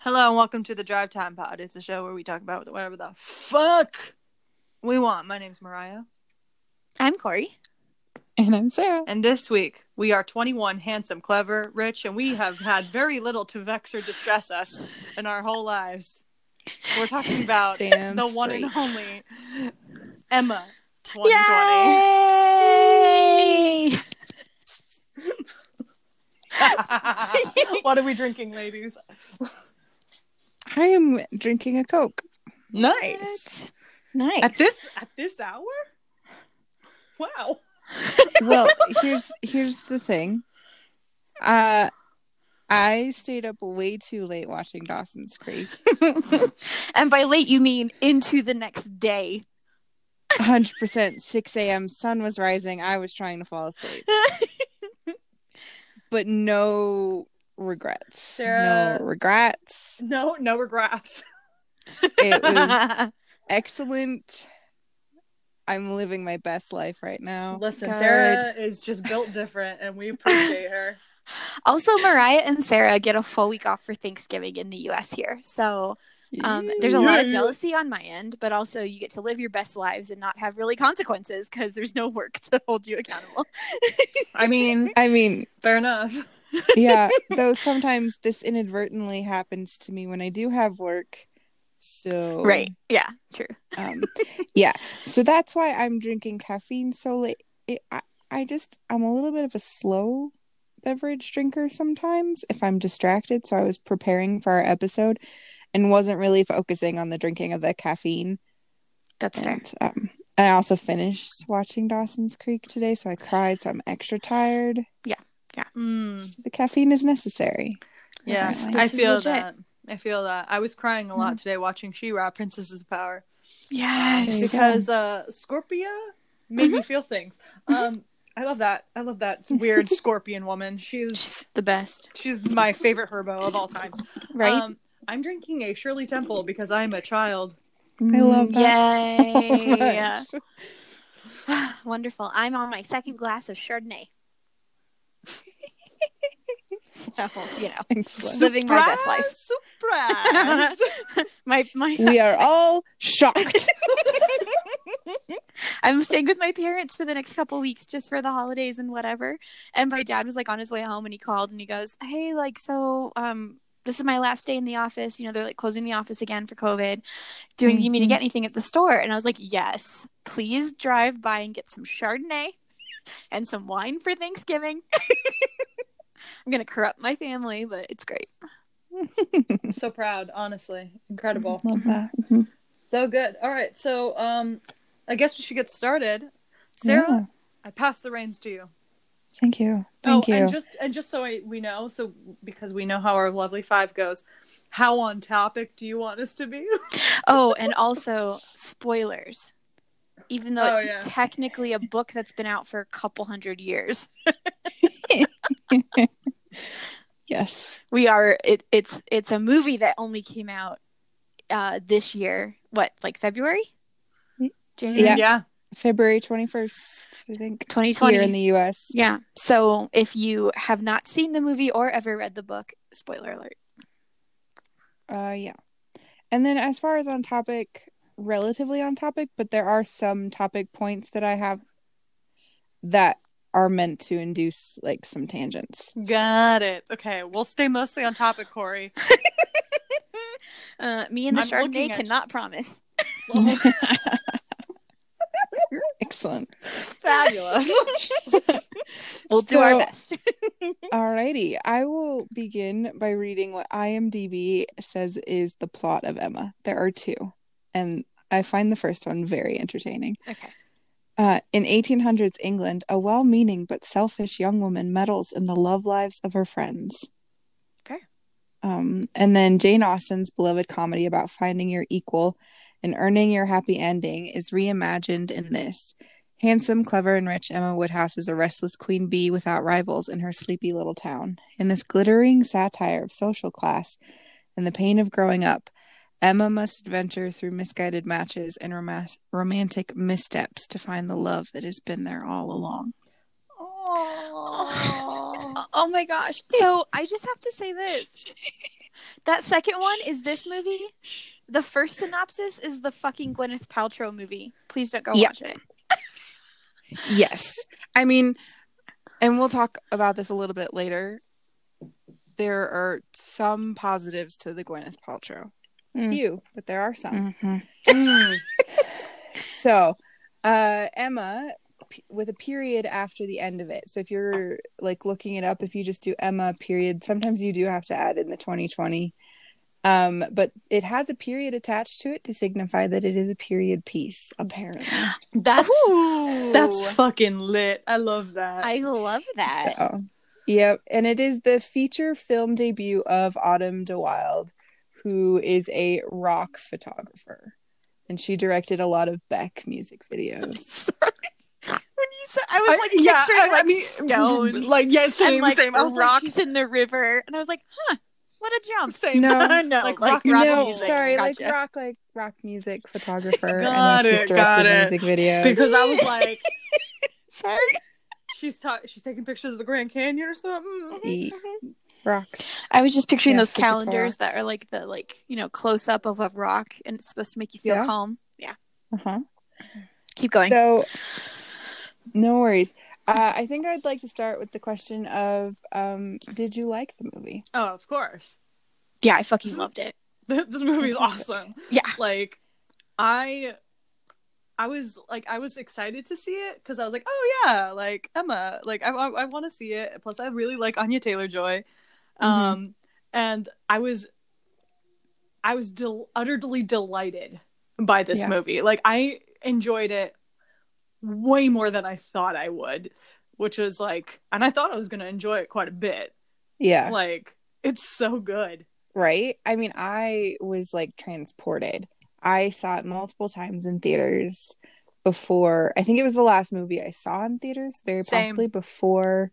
Hello and welcome to the Drive Time Pod. It's a show where we talk about whatever the fuck we want. My name's Mariah. I'm Corey. And I'm Sarah. And this week, we are 21, handsome, clever, rich, and we have had very little to vex or distress us in our whole lives. We're talking about the one and only Emma 2020. Yay! What are we drinking, ladies? I am drinking a Coke. Nice. Nice. At this hour? Wow. Well, here's the thing. I stayed up way too late watching Dawson's Creek. And by late, you mean into the next day. 100%, 6 a.m. Sun was rising. I was trying to fall asleep. But no regrets. Sarah, no regrets. No regrets. It was excellent. I'm living my best life right now. Listen, Good. Sarah is just built different, and we appreciate her. Also, Mariah and Sarah get a full week off for Thanksgiving in the U.S. here. So there's a lot of jealousy on my end, but also you get to live your best lives and not have really consequences because there's no work to hold you accountable. I mean, fair enough. Yeah, though sometimes this inadvertently happens to me when I do have work. So Right. Yeah, true. Yeah. So that's why I'm drinking caffeine so late. I'm a little bit of a slow beverage drinker sometimes if I'm distracted. So I was preparing for our episode and wasn't really focusing on the drinking of the caffeine. That's fair. I also finished watching Dawson's Creek today, so I cried. So I'm extra tired. Yeah. So the caffeine is necessary. Yes, This I is feel legit. that. I was crying a lot today watching She-Ra, Princesses of Power. Yes. There you Because Scorpia made me feel things. I love that. I love that weird scorpion woman. She's the best. She's my favorite herbo of all time. Right? I'm drinking a Shirley Temple because I'm a child. I love that Yay. so much. Wonderful. I'm on my second glass of Chardonnay. So, Excellent. living my best life. Surprise! my We are all shocked. I'm staying with my parents for the next couple weeks just for the holidays and whatever. And my dad was on his way home and he called and he goes, "Hey, this is my last day in the office. They're closing the office again for COVID. Do you need me to get anything at the store?" And I was like, "Yes, please drive by and get some Chardonnay and some wine for Thanksgiving." I'm going to corrupt my family, but it's great. So proud, honestly. Incredible. Love that. So good. All right, so I guess we should get started. Sarah, Yeah. I pass the reins to you. Thank you. Thank you. And just so we know, because we know how our lovely five goes, how on topic do you want us to be? Oh, and also spoilers. Even though it's technically a book that's been out for a couple hundred years. Yes. We are. It's a movie that only came out this year. What, February? January? Yeah. February 21st, I think. 2020 here in the US. Yeah. So if you have not seen the movie or ever read the book, spoiler alert. Yeah. And then as far as on topic, relatively on topic, but there are some topic points that I have that are meant to induce some tangents. Got it. Okay, we'll stay mostly on topic, Corey. Me and the I'm Chardonnay cannot promise. Excellent. Fabulous. We'll do our best. Alrighty. I will begin by reading what IMDb says is the plot of Emma. There are two, and I find the first one very entertaining. Okay. In 1800s England, a well-meaning but selfish young woman meddles in the love lives of her friends. Okay. And then Jane Austen's beloved comedy about finding your equal and earning your happy ending is reimagined in this. Handsome, clever, and rich Emma Woodhouse is a restless queen bee without rivals in her sleepy little town. In this glittering satire of social class and the pain of growing up, Emma must adventure through misguided matches and romantic missteps to find the love that has been there all along. Oh my gosh. So I just have to say this. That second one is this movie. The first synopsis is the fucking Gwyneth Paltrow movie. Please don't go watch it. Yes. I mean, and we'll talk about this a little bit later. There are some positives to the Gwyneth Paltrow. Few, but there are some. So, Emma, with a period after the end of it. So if you're like looking it up, if you just do Emma period, sometimes you do have to add in the 2020. But it has a period attached to it to signify that it is a period piece, apparently. That's fucking lit. I love that. I love that. So, yep. And it is the feature film debut of Autumn de Wilde, who is a rock photographer. And she directed a lot of Beck music videos. When you said, I was picturing stones, same. I was rocks in the river, and I was like, "Huh, what a jump!" Same. No, rock music. Sorry, Gotcha. rock music photographer. Got and she's directed music videos. Because I was like, sorry, she's taking pictures of the Grand Canyon or something. Rocks. I was just picturing those calendars that are like the close up of a rock, and it's supposed to make you feel calm. Yeah. Keep going. So, no worries. I think I'd like to start with the question of, did you like the movie? Oh, of course. Yeah, I fucking loved it. This movie's awesome. Yeah. Like, I was excited to see it because I was like, oh yeah, like Emma, like I want to see it. Plus, I really like Anya Taylor-Joy, and I was utterly delighted by this movie. Like, I enjoyed it way more than I thought I would, which was like, and I thought I was going to enjoy it quite a bit. Yeah. Like, it's so good. Right? I mean, I was like transported. I saw it multiple times in theaters before. I think it was the last movie I saw in theaters, very possibly before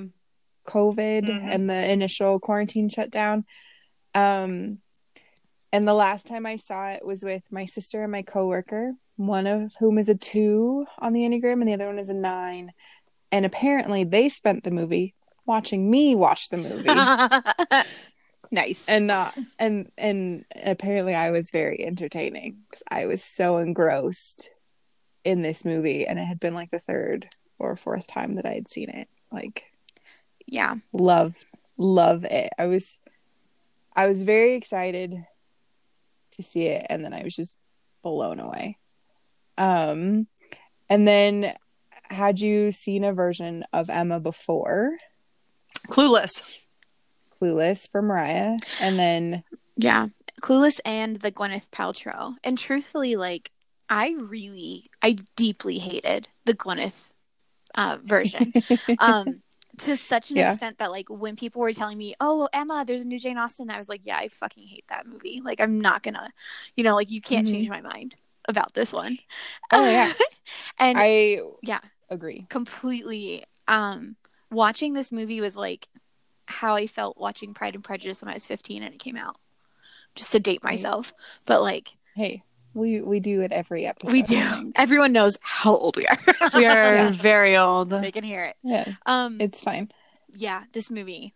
COVID and the initial quarantine shutdown. And the last time I saw it was with my sister and my coworker, one of whom is a 2 on the Enneagram and the other one is a 9. And apparently they spent the movie watching me watch the movie. Nice. And apparently I was very entertaining because I was so engrossed in this movie, and it had been like the 3rd or 4th time that I had seen it. Like, yeah, love it. I was very excited to see it, and then I was just blown away. And then, had you seen a version of Emma before? Clueless For Mariah, and then Clueless and the Gwyneth Paltrow. And truthfully, like, I deeply hated the Gwyneth version. To such an extent that, like, when people were telling me, oh, Emma, there's a new Jane Austen, I was like, yeah, I fucking hate that movie. Like, I'm not gonna, like, you can't change my mind about this one. Oh yeah. And I agree completely. Watching this movie was like how I felt watching Pride and Prejudice when I was 15 and it came out, just to date myself. But like, hey, we do it every episode. We do. Everyone knows how old we are. We are very old. They can hear it. Yeah. It's fine. Yeah, this movie,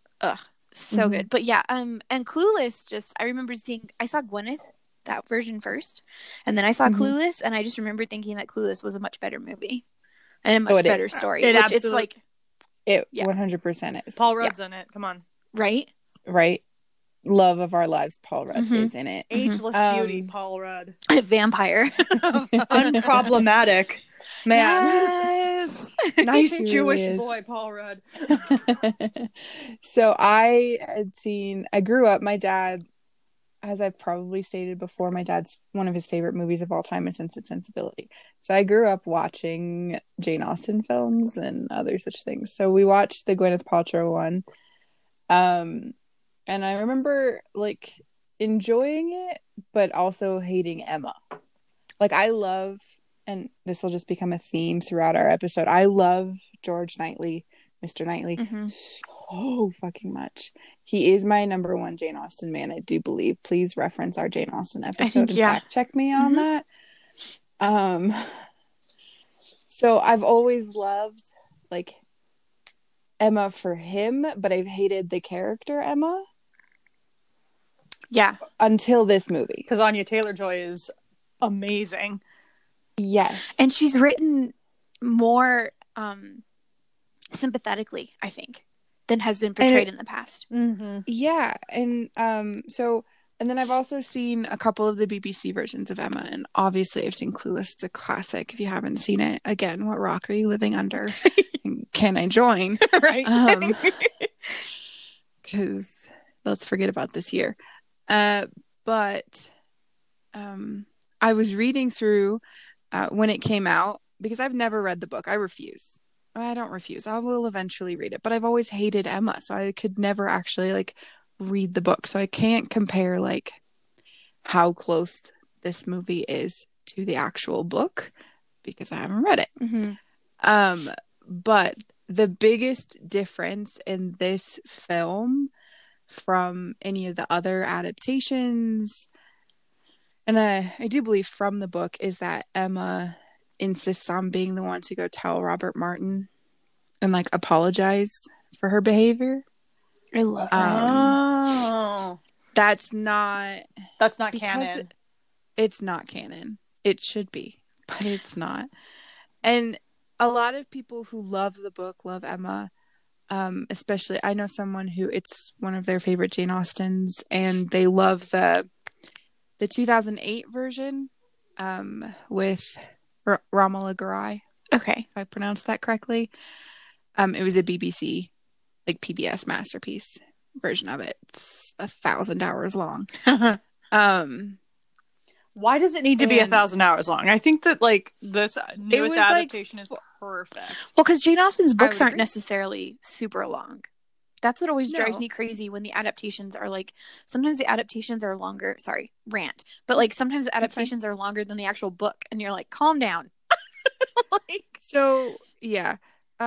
so good. But yeah, and Clueless. I remember I saw Gwyneth, that version first, and then I saw Clueless, and I just remember thinking that Clueless was a much better movie and a much better story. It's like, it 100% is. Paul Rudd's in it. Come on. Right. Love of our lives, Paul Rudd is in it. Ageless beauty, Paul Rudd. A vampire. Unproblematic. Man. Yes. Nice Jewish boy, Paul Rudd. So I grew up, my dad, as I've probably stated before, my dad's one of his favorite movies of all time is Sense and Sensibility. So I grew up watching Jane Austen films and other such things. So we watched the Gwyneth Paltrow one. And I remember like enjoying it, but also hating Emma. Like, I love, and this will just become a theme throughout our episode, I love George Knightley, Mr. Knightley, so fucking much. He is my number one Jane Austen man, I do believe. Please reference our Jane Austen episode and fact check me on that. So I've always loved like Emma for him, but I've hated the character Emma. Yeah. Until this movie. Because Anya Taylor-Joy is amazing. Yes. And she's written more sympathetically, I think, than has been portrayed in the past. Mm-hmm. Yeah. And and then I've also seen a couple of the BBC versions of Emma, and obviously I've seen Clueless. It's a classic. If you haven't seen it, again, what rock are you living under? Can I join? Right. Because let's forget about this year. But I was reading through when it came out, because I've never read the book. I don't refuse. I will eventually read it, but I've always hated Emma, so I could never actually like read the book. So I can't compare like how close this movie is to the actual book because I haven't read it. Mm-hmm. But the biggest difference in this film from any of the other adaptations, and I do believe from the book, is that Emma insists on being the one to go tell Robert Martin and like apologize for her behavior. I love that. That's not canon. It's not canon. It should be, but it's not. And a lot of people who love the book love Emma. Especially, I know someone who it's one of their favorite Jane Austens, and they love the 2008 version with Romola Garai. Okay, if I pronounced that correctly. It was a BBC, like PBS masterpiece version of it. It's 1,000 hours long. Why does it need to be 1,000 hours long? I think that like this newest adaptation is perfect. Well, because Jane Austen's books aren't necessarily super long. That's what always drives me crazy when the adaptations are like, sometimes the adaptations are longer. Sorry, rant. But like sometimes the adaptations are longer than the actual book, and you're like, calm down. So yeah.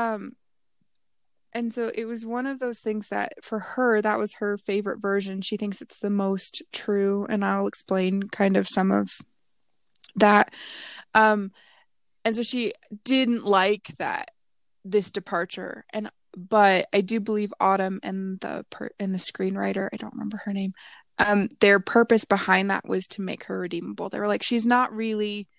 And so it was one of those things that for her, that was her favorite version. She thinks it's the most true, and I'll explain kind of some of that. And so she didn't like this departure, but I do believe Autumn and the screenwriter, I don't remember her name, their purpose behind that was to make her redeemable. They were like, she's not really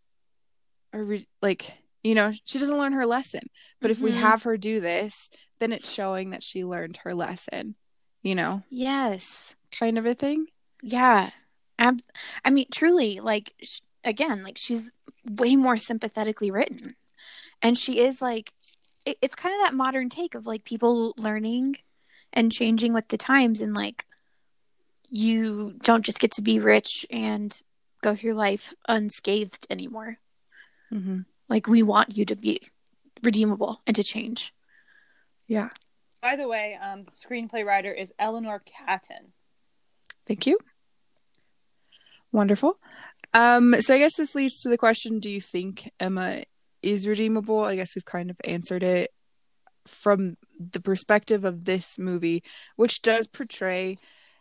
she doesn't learn her lesson, but if we have her do this, then it's showing that she learned her lesson, yes, kind of a thing. Yeah. I mean, truly, like, again, like, she's way more sympathetically written, and she is like, it's kind of that modern take of like people learning and changing with the times, and like, you don't just get to be rich and go through life unscathed anymore. Mm-hmm. Like, we want you to be redeemable and to change. Yeah. By the way, the screenplay writer is Eleanor Catton. Thank you. Wonderful. So I guess this leads to the question, do you think Emma is redeemable? I guess we've kind of answered it from the perspective of this movie, which does portray,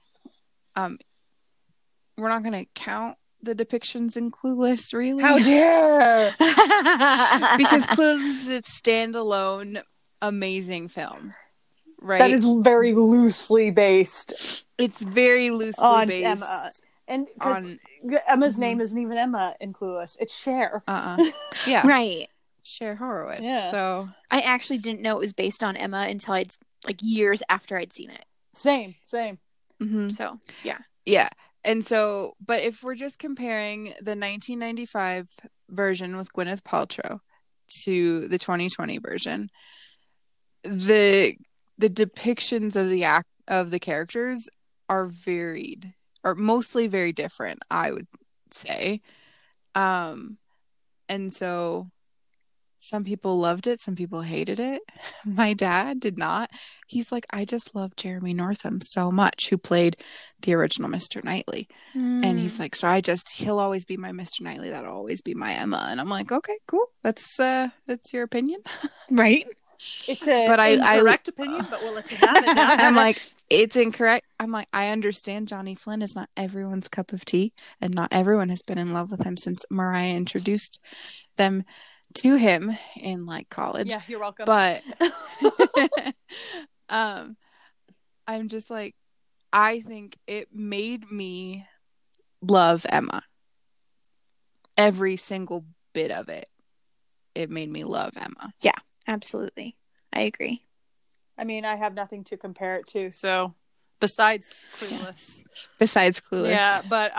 we're not going to count the depictions in Clueless, really. How dare! Because Clueless is a standalone, amazing film, right? That is very loosely based. It's very loosely on based Emma, and because Emma's name isn't even Emma in Clueless; it's Cher. Yeah, right. Cher Horowitz. Yeah. So I actually didn't know it was based on Emma until I'd years after I'd seen it. Same. Mm-hmm. So yeah. And so, but if we're just comparing the 1995 version with Gwyneth Paltrow to the 2020 version, the depictions of the characters are varied, or mostly very different, I would say. And so some people loved it, some people hated it. My dad did not. He's like, I just love Jeremy Northam so much, who played the original Mr. Knightley. And he's like, so he'll always be my Mr. Knightley, that'll always be my Emma. And I'm like, okay, cool, that's your opinion. Right. It's incorrect opinion, but we'll let you have it now. I'm like, it's incorrect. I'm like, I understand Johnny Flynn is not everyone's cup of tea, and not everyone has been in love with him since Mariah introduced them to him in like college. Yeah, you're welcome. But I'm just like, I think it made me love Emma. Every single bit of it. It made me love Emma. Yeah, absolutely. I agree. I mean, I have nothing to compare it to, so besides Clueless. Yeah, but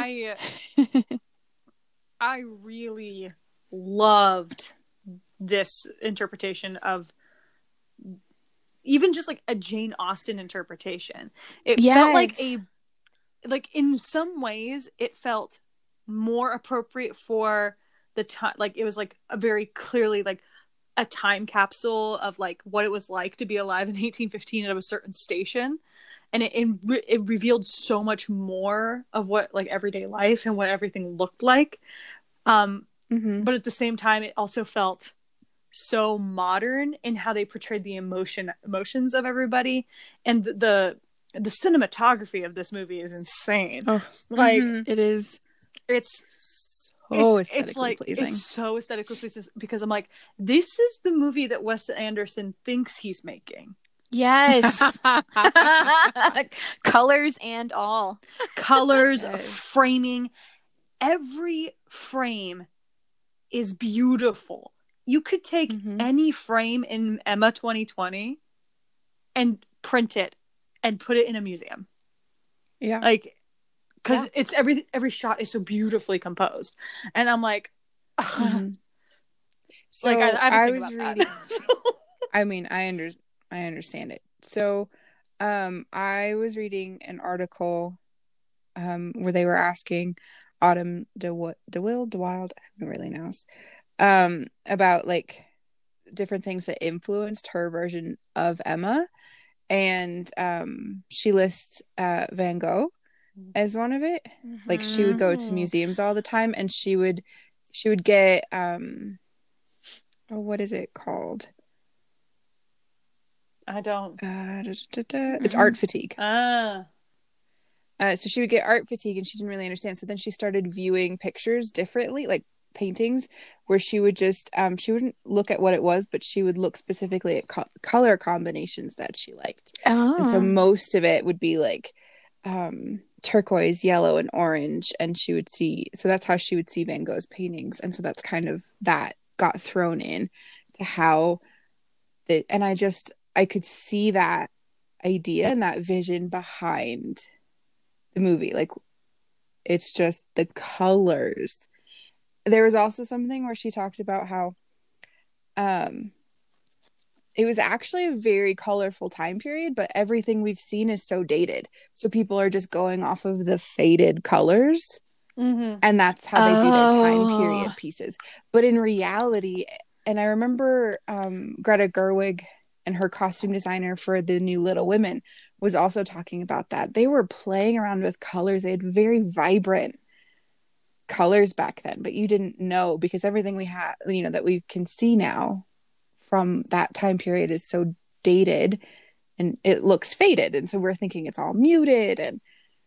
I really loved this interpretation of even just like a Jane Austen interpretation. It felt like in some ways it felt more appropriate for the time. Like it was like a very clearly like a time capsule of like what it was like to be alive in 1815 at a certain station. And it revealed so much more of what like everyday life and what everything looked like. But at the same time, it also felt so modern in how they portrayed the emotions of everybody. And the cinematography of this movie is insane. Like it is. It's aesthetically pleasing. It's so aesthetically pleasing because I'm like, this is the movie that Wes Anderson thinks he's making. Yes. Colors and all. Colors, framing. Every frame is beautiful. You could take any frame in Emma 2020 and print it and put it in a museum. Yeah. Like, because it's every shot is so beautifully composed. And I'm like, so like I was reading. I mean, I understand it. So, I was reading an article, where they were asking Autumn DeWilde, I don't really know, about like different things that influenced her version of Emma, and she lists Van Gogh as one of it. Like she would go to museums all the time, and she would get what is it called? I don't. It's art fatigue. So she would get art fatigue, and she didn't really understand. So then she started viewing pictures differently, like paintings, where she would just she wouldn't look at what it was, but she would look specifically at color combinations that she liked. And so most of it would be like turquoise, yellow, and orange, and she would see. So that's how she would see Van Gogh's paintings, and so that's kind of that got thrown in to how and I could see that idea and that vision behind the movie. Like, it's just the colors. There was also something where she talked about how it was actually a very colorful time period, but everything we've seen is so dated. So people are just going off of the faded colors. And that's how they do their time period pieces. But in reality, and I remember Greta Gerwig and her costume designer for the new Little Women was also talking about that. They were playing around with colors. They had very vibrant colors back then, but you didn't know, because everything we have, that we can see now from that time period is so dated and it looks faded. And so we're thinking it's all muted. And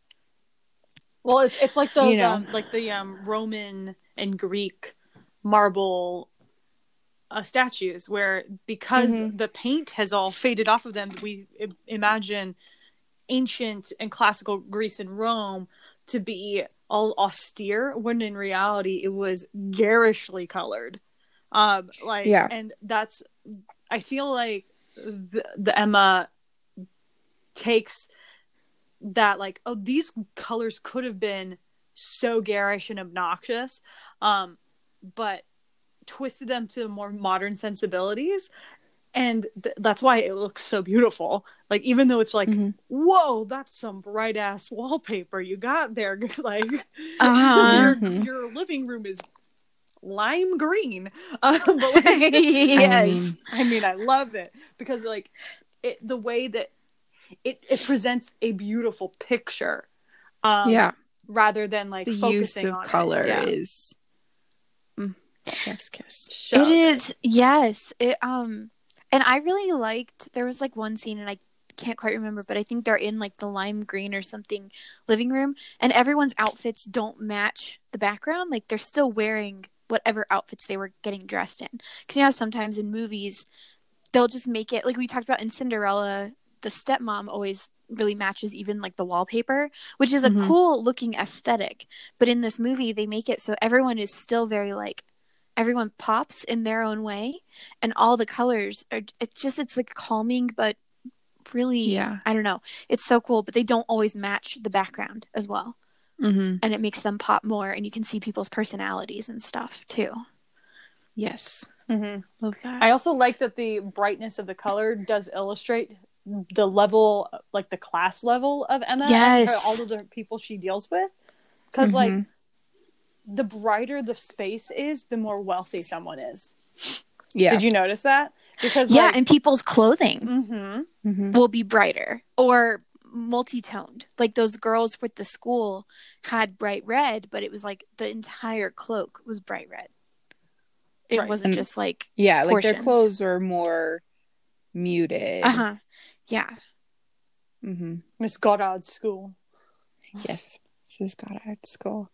well, it's like those like the Roman and Greek marble statues, where because the paint has all faded off of them, we imagine ancient and classical Greece and Rome to be all austere, when in reality it was garishly colored. And that's, I feel like the Emma takes that, like, oh, these colors could have been so garish and obnoxious, but twisted them to more modern sensibilities, and that's why it looks so beautiful. Like, even though it's like, whoa, that's some bright ass wallpaper you got there, like your living room is lime green, but like, yes, I mean I love it because like the way that it presents a beautiful picture, rather than like the focusing use of on color is chef's kiss. It is, yes. It and I really liked, there was like one scene, and I can't quite remember, but I think they're in like the lime green or something living room, and everyone's outfits don't match the background. Like, they're still wearing whatever outfits they were getting dressed in, because sometimes in movies they'll just make it, like we talked about in Cinderella, the stepmom always really matches even like the wallpaper, which is a cool looking aesthetic. But in this movie, they make it so everyone is still very like, everyone pops in their own way, and all the colors are, it's like calming, but really, I don't know. It's so cool, but they don't always match the background as well. And it makes them pop more, and you can see people's personalities and stuff too. Yes. Love that. I also like that the brightness of the color does illustrate the level, like the class level of Emma and all of the people she deals with. Because like the brighter the space is, the more wealthy someone is. Yeah. Did you notice that? Because and people's clothing will be brighter or multi-toned. Like those girls with the school had bright red, but it was like the entire cloak was bright red. It wasn't just like portions. Like their clothes were more muted. Yeah. Miss Goddard's school. Yes, this is Goddard's school.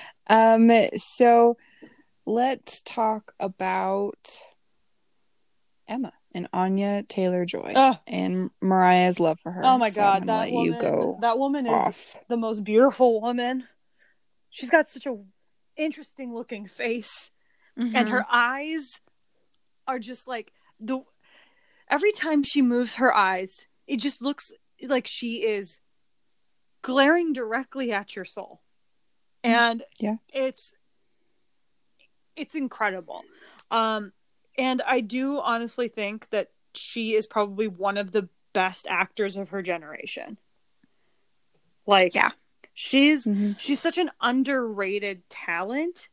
So let's talk about Emma and Anya Taylor-Joy and Mariah's love for her. Oh my God, that woman is the most beautiful woman. She's got such a interesting looking face, and her eyes are just like every time she moves her eyes, it just looks like she is glaring directly at your soul. And it's incredible. And I do honestly think that she is probably one of the best actors of her generation. Like, she's such an underrated talent.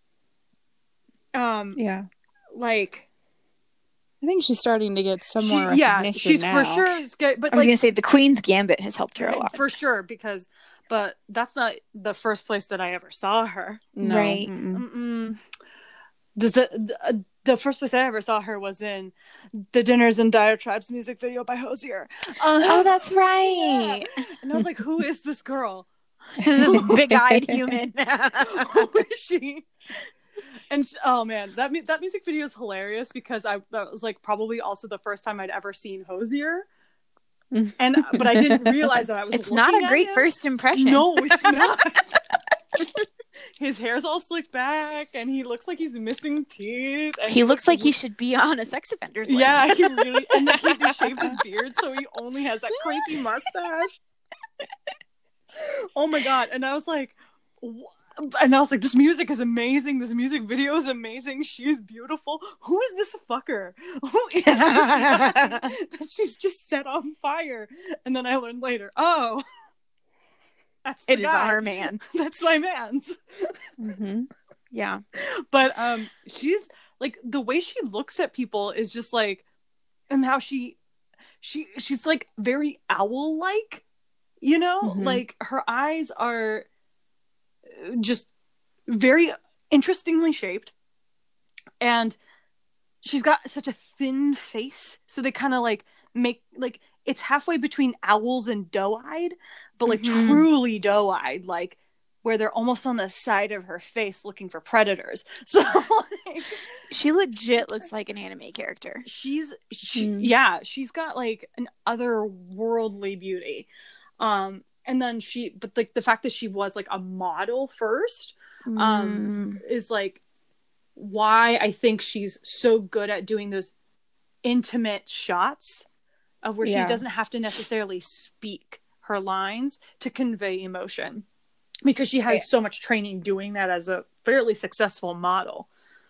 Like, I think she's starting to get some more recognition she's now. For sure. But I was going to say the Queen's Gambit has helped her a lot. For sure, but that's not the first place that I ever saw her. No. Right. Does the first place I ever saw her was in the Dinners and Diatribes music video by Hozier. Oh, that's right. Yeah. And I was like, who is this girl? This is big-eyed human. Who is she? And oh man, that music video is hilarious because that was like probably also the first time I'd ever seen Hozier. But I didn't realize that I was. It's not a great first impression. No, it's not. His hair's all slicked back, and he looks like he's missing teeth. And he looks like he should be on a sex offenders list. Yeah, he really. And like he shaved his beard, so he only has that creepy mustache. Oh my God! And I was like, this music is amazing. This music video is amazing. She's beautiful. Who is this fucker? Who is this fucker that she's just set on fire? And then I learned later, it is our man. That's my man's. Yeah. But she's like, the way she looks at people is just like, and how she's like very owl-like, you know? Like her eyes are just very interestingly shaped, and she's got such a thin face, so they kind of like make like it's halfway between owls and doe-eyed, but like truly doe-eyed, like where they're almost on the side of her face looking for predators. So like, she legit looks like an anime character. She's got like an otherworldly beauty. And then but like the fact that she was like a model first, is like why I think she's so good at doing those intimate shots of where she doesn't have to necessarily speak her lines to convey emotion, because she has so much training doing that as a fairly successful model.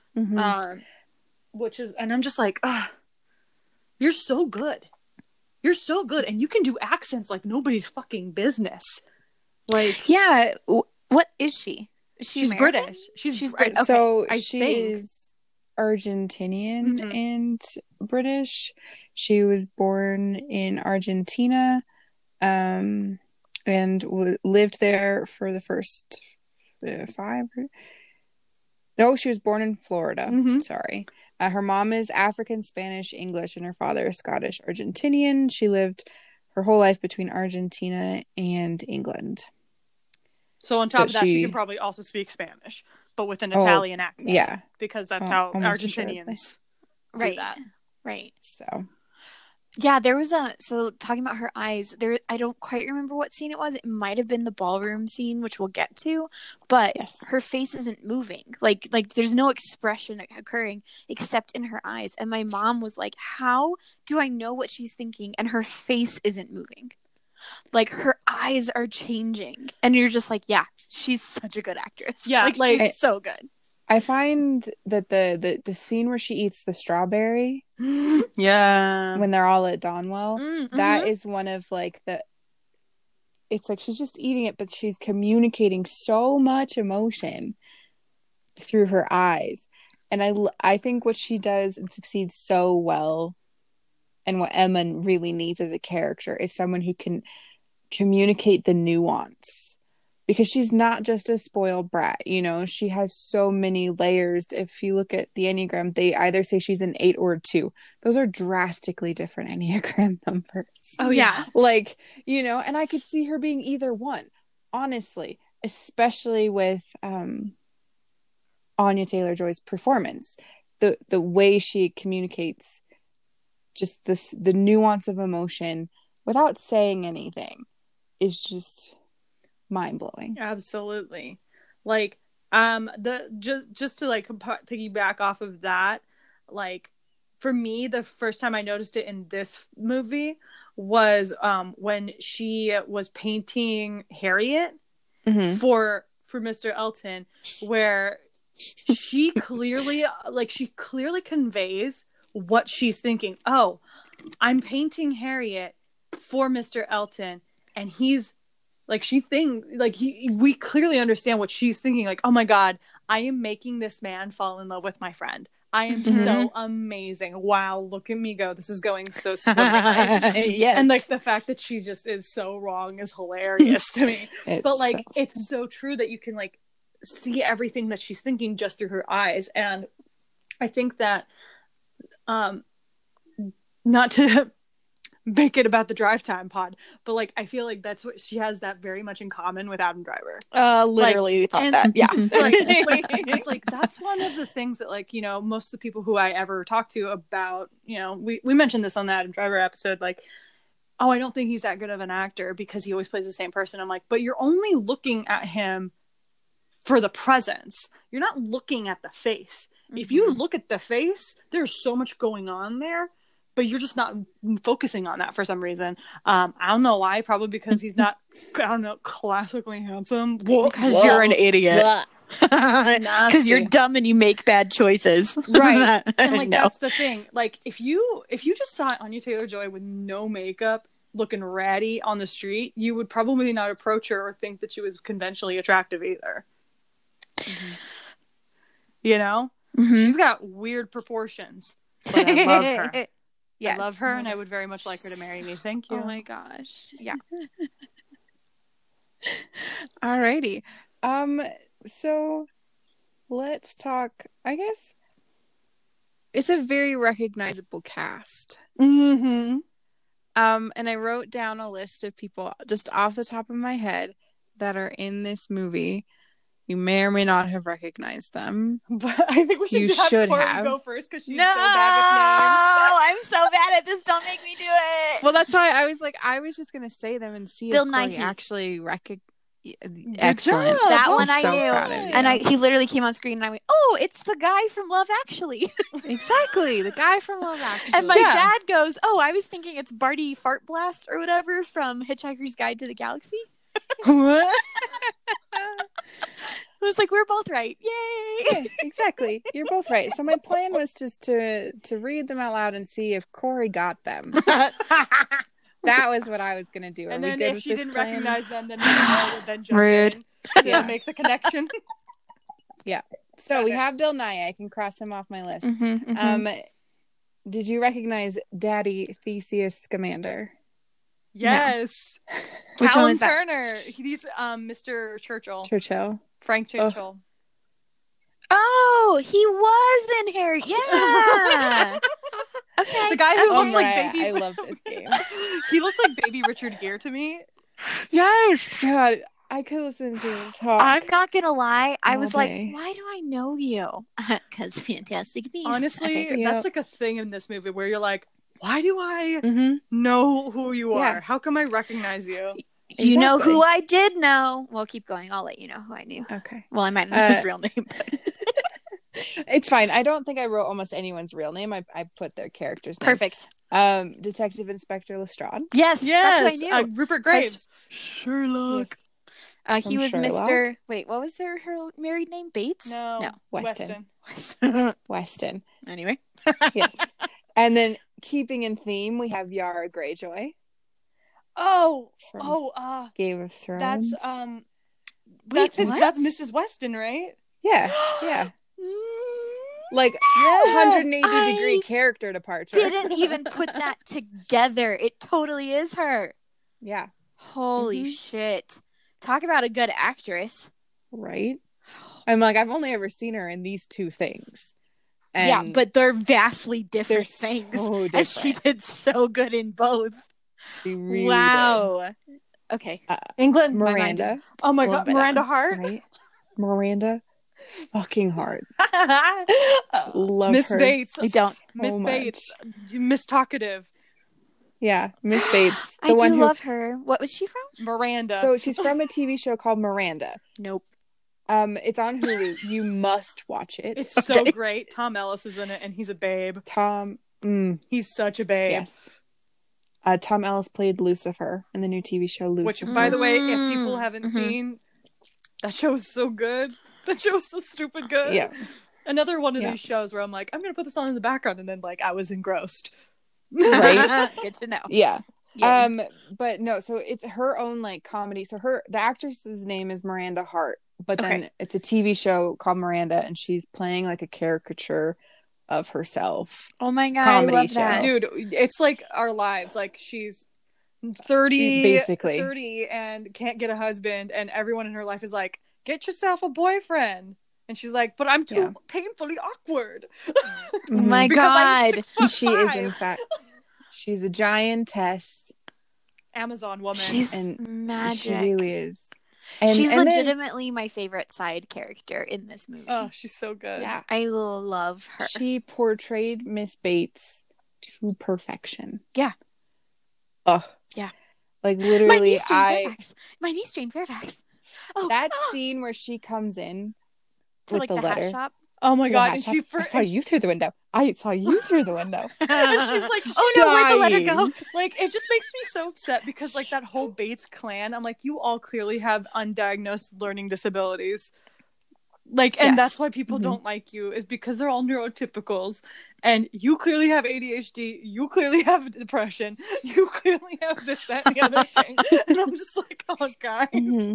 Which is, and I'm just like, you're so good. You're so good, and you can do accents like nobody's fucking business. Like, what is she? She's British. She's British. Okay. So she is Argentinian and British. She was born in Argentina, and lived there for the first 5. No, she was born in Florida. Sorry. Her mom is African, Spanish, English, and her father is Scottish, Argentinian. She lived her whole life between Argentina and England. So on top of that, she can probably also speak Spanish, but with an Italian accent. Yeah. Because that's how Argentinians do that. Right. So, Yeah, there was so talking about her eyes, I don't quite remember what scene it was. It might have been the ballroom scene, which we'll get to, but Yes. her face isn't moving. Like there's no expression occurring except in her eyes. And my mom was like, "How do I know what she's thinking and her face isn't moving?" Like her eyes are changing. And you're just like, "Yeah, she's such a good actress." Yeah, like she's so good. I find that the scene where she eats the strawberry, yeah, when they're all at Donwell, that is one of like it's like she's just eating it, but she's communicating so much emotion through her eyes. And I think what she does and succeeds so well, and what Emma really needs as a character, is someone who can communicate the nuance. Because she's not just a spoiled brat, you know, she has so many layers. If you look at the Enneagram, they either say she's an 8 or a 2. Those are drastically different Enneagram numbers. Oh, yeah. Like, you know, and I could see her being either one, honestly, especially with Anya Taylor-Joy's performance. The way she communicates just the nuance of emotion without saying anything is just mind-blowing. Absolutely. Like just to like piggyback off of that, like for me the first time I noticed it in this movie was when she was painting Harriet for Mr. Elton, where she clearly conveys what she's thinking. Oh, I'm painting Harriet for Mr. Elton, and he's like, we clearly understand what she's thinking. Like, oh my God, I am making this man fall in love with my friend. I am so amazing. Wow, look at me go. This is going so swimmingly. Yes. And like the fact that she just is so wrong is hilarious to me. But like, it's so true that you can like see everything that she's thinking just through her eyes. And I think that, not to make it about the Drive Time pod, but like I feel like that's what she has that very much in common with Adam Driver. Literally, we thought that. Yeah. It's like that's one of the things that, like, you know, most of the people who I ever talk to about, you know, we mentioned this on the Adam Driver episode, like, oh, I don't think he's that good of an actor because he always plays the same person. I'm like, but you're only looking at him for the presence. You're not looking at the face. If you look at the face, there's so much going on there, but you're just not focusing on that for some reason. I don't know why. Probably because he's not, I don't know, classically handsome. Because you're an idiot. Because you're dumb and you make bad choices. Right. And like, that's the thing. Like, if you just saw Anya Taylor-Joy with no makeup, looking ratty on the street, you would probably not approach her or think that she was conventionally attractive either. You know? She's got weird proportions. But I love her. Yes. I love her, and I would very much like her to marry me. Thank you. Oh my gosh. Yeah. Alrighty. So let's talk. I guess it's a very recognizable cast. And I wrote down a list of people just off the top of my head that are in this movie. You may or may not have recognized them. But I think we should have go first because she's so bad with names. I'm so bad at this. Don't make me do it. Well, that's why I was like, I was just going to say them and see Bill if Corey Nighy actually excellent. That one I so knew. Proud of you. And he literally came on screen and I went, oh, it's the guy from Love Actually. Exactly. The guy from Love Actually. And my dad goes, oh, I was thinking it's Barty Fart Blast or whatever from Hitchhiker's Guide to the Galaxy. What? I was like, we're both right. Yay! Yeah, exactly. You're both right. So my plan was just to read them out loud and see if Corey got them. That was what I was going to do. And then if she didn't recognize them, then Nicole would then jump in to make the connection. Yeah. So we have Bill Nighy. I can cross him off my list. Did you recognize Daddy Theseus Scamander? Yes. No. Callum Turner. He's Mr. Churchill. Frank Churchill. Oh, he was in Harry. Yeah. Okay. The guy who looks like baby. I love this game. He looks like baby Richard Gere to me. Yes. God, I could listen to him talk. I'm not gonna lie. I was like, why do I know you? Because Fantastic Beasts. Honestly, that's like a thing in this movie where you're like, why do I know who you are? How come I recognize you? You know who I did know. Well, keep going. I'll let you know who I knew. Okay. Well, I might know his real name, but it's fine. I don't think I wrote almost anyone's real name. I put their character's name. Perfect. Detective Inspector Lestrade. Yes, that's what I knew. Rupert Graves. Sherlock. Yes. He was Sherlock. Mr. Wait, what was her married name? Bates? No. Weston. Weston. Anyway. Yes. And then keeping in theme, we have Yara Greyjoy. Game of Thrones. That's Mrs. Weston, right? Yeah. Like 180-degree character departure. Didn't even put that together. It totally is her. Yeah. Holy shit. Talk about a good actress. Right? I'm like, I've only ever seen her in these two things. And but they're vastly different things. So different. And she did so good in both. She really did. Okay. England. Miranda. Oh my God. Miranda Hart. Right? Miranda fucking Hart. Love Miss her. Bates. I don't. Miss Bates. Miss Talkative. Yeah, Miss Bates. I do love her. What was she from? Miranda. So she's from a TV show called Miranda. Nope. It's on Hulu. You must watch it. It's so great. Tom Ellis is in it, and he's a babe. He's such a babe. Yes. Tom Ellis played Lucifer in the new TV show Lucifer. Which, by the way, if people haven't seen, that show is so good. That show is so stupid good. Yeah. Another one of these shows where I'm like, I'm gonna put this on in the background, and then like I was engrossed. Right. Good to know. Yeah. But no, so it's her own like comedy. So the actress's name is Miranda Hart, but then it's a TV show called Miranda, and she's playing like a caricature of herself. Oh my God, I love that. Dude, it's like our lives. Like she's 30 and can't get a husband, and everyone in her life is like, get yourself a boyfriend. And she's like, but I'm too painfully awkward. Oh my God. She is, in fact, she's a giantess. Amazon woman. She's magic. She really is. She's legitimately my favorite side character in this movie. Oh, she's so good. Yeah. I love her. She portrayed Miss Bates to perfection. Yeah. Oh. Yeah. Like literally, my niece Jane Fairfax. Oh, that scene where she comes in to with like the letter. Hat shop. Oh my God! And I saw you through the window. I saw you through the window. And she's like, "Oh no, where'd the letter go?" Like, it just makes me so upset because like that whole Bates clan. I'm like, you all clearly have undiagnosed learning disabilities. Like, and that's why people don't like you, is because they're all neurotypicals, and you clearly have ADHD. You clearly have depression. You clearly have this, that, and the other thing. And I'm just like, oh, guys,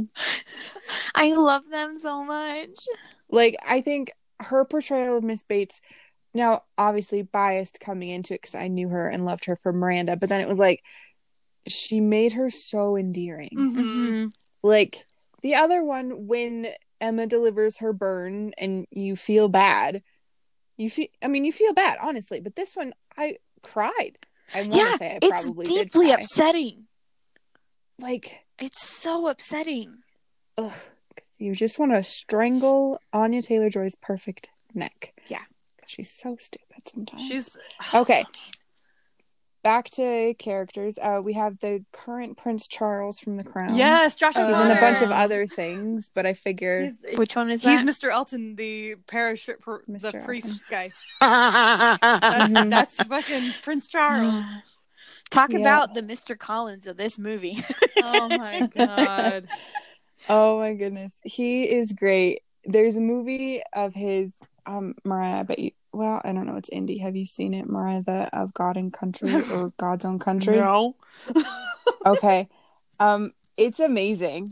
I love them so much. Like, I think her portrayal of Miss Bates, now obviously biased coming into it because I knew her and loved her for Miranda, but then it was like she made her so endearing. Like the other one, when Emma delivers her burn and you feel bad, you feel bad, honestly, but this one I cried. I want to say I probably did. It's deeply upsetting. Like, it's so upsetting. Ugh. You just want to strangle Anya Taylor-Joy's perfect neck. Yeah. She's so stupid sometimes. She's okay. Back to characters. We have the current Prince Charles from The Crown. Yes, Josh O'Connor. He's in a bunch of other things, but I figured which one is that? He's Mr. Elton, the priest guy. That's fucking Prince Charles. Talk about the Mr. Collins of this movie. Oh my God. Oh my goodness. He is great. There's a movie of his, Mariah, I bet you, well, I don't know, it's indie. Have you seen it, Mariah, of God and Country or God's Own Country? No. Okay. It's amazing.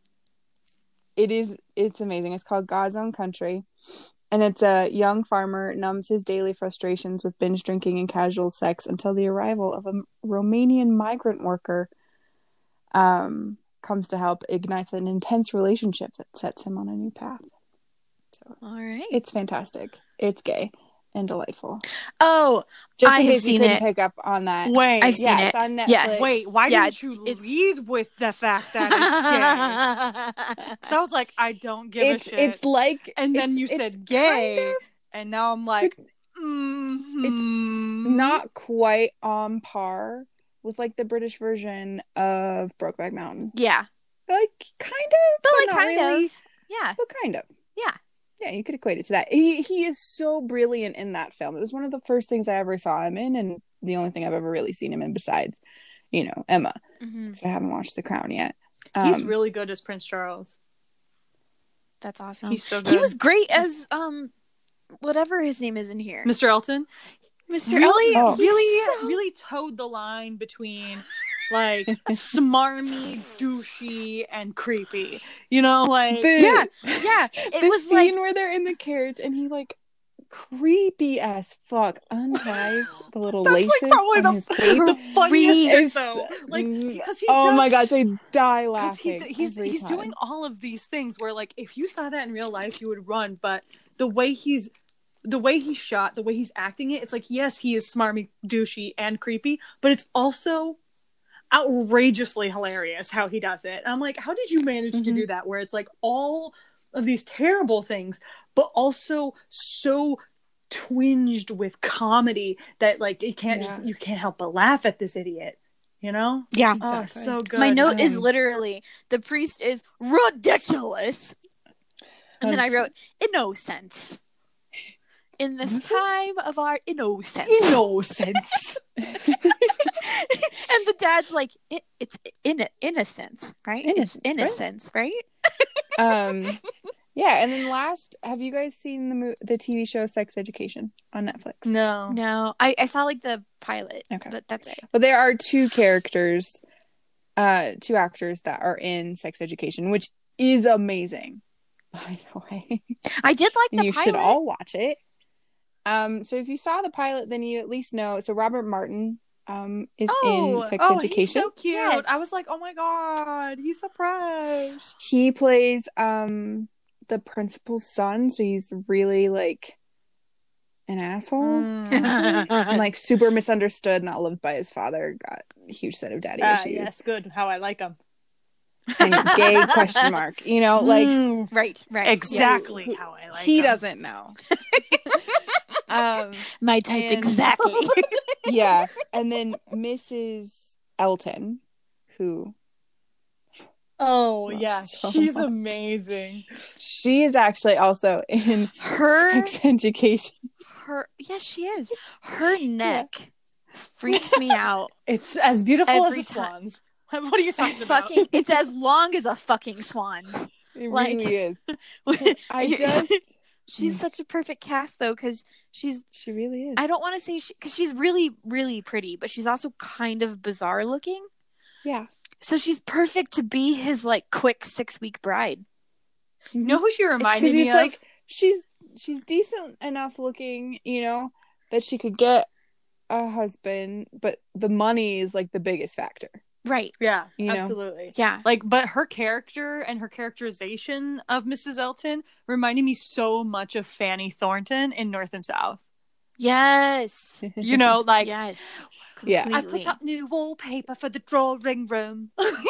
It's amazing. It's called God's Own Country. And it's a young farmer numbs his daily frustrations with binge drinking and casual sex until the arrival of a Romanian migrant worker comes to help ignites an intense relationship that sets him on a new path. So, all right, it's fantastic. It's gay and delightful. Oh, just in case you couldn't pick up on that. Wait, I've seen it. It's on Netflix. Yes. Wait, why didn't you lead with the fact that it's gay? So I was like, I don't give a shit. It's like, and then you said gay, and now I'm like, It's not quite on par with like the British version of Brokeback Mountain. Yeah. Like kind of, but like not kind really. of. Yeah. But kind of. Yeah. Yeah, you could equate it to that. He is so brilliant in that film. It was one of the first things I ever saw him in, and the only thing I've ever really seen him in besides, Emma. Because I haven't watched The Crown yet. He's really good as Prince Charles. That's awesome. He's so good. He was great as whatever his name is in here. Mr. Elton. Really towed the line between like smarmy, douchey, and creepy. Like It was the scene where they're in the carriage and he like creepy as fuck unties the little laces on his cape. The funniest thing though, like because he my gosh, I die laughing. He's doing all of these things where like if you saw that in real life you would run, but the way he's shot, the way he's acting it's like, yes, he is smarmy, douchey, and creepy, but it's also outrageously hilarious how he does it. And I'm like, how did you manage to do that? Where it's like all of these terrible things, but also so twinged with comedy that like you can't help but laugh at this idiot. Yeah, exactly. Oh, so good. My note is literally the priest is ridiculous, and then I wrote innocence. In this time of our innocence. And the dad's like, it's innocence, right? Innocence, right? Yeah, and then last, have you guys seen the TV show Sex Education on Netflix? No. I saw like the pilot, but that's it. But there are two actors that are in Sex Education, which is amazing, by the way. I did like the pilot. You should all watch it. So if you saw the pilot, then you at least know. So Robert Martin is in Sex Education. He's so cute. Yes. I was like, oh my god, he's surprised. He plays the principal's son, so he's really like an asshole. And, like super misunderstood, not loved by his father, got a huge set of daddy issues. Yes, good. How I like him. And gay question mark, like right exactly how I like he him. Doesn't know. My type exactly. Yeah, and then Mrs. Elton, who she's amazing. She is actually also in Sex Education. She is. Her neck freaks me out. It's as beautiful as a swan's. What are you talking about? It's as long as a fucking swan's. It really is. She's such a perfect cast though, because she really is. I don't want to say because she's really, really pretty, but she's also kind of bizarre looking. Yeah. So she's perfect to be his like quick 6-week bride. You know who she reminded me of? Like she's decent enough looking, that she could get a husband, but the money is like the biggest factor. Right. Yeah, absolutely. Yeah. Like, but her character and her characterization of Mrs. Elton reminded me so much of Fanny Thornton in North and South. Yes. Like, yes. Yeah. I put up new wallpaper for the drawing room.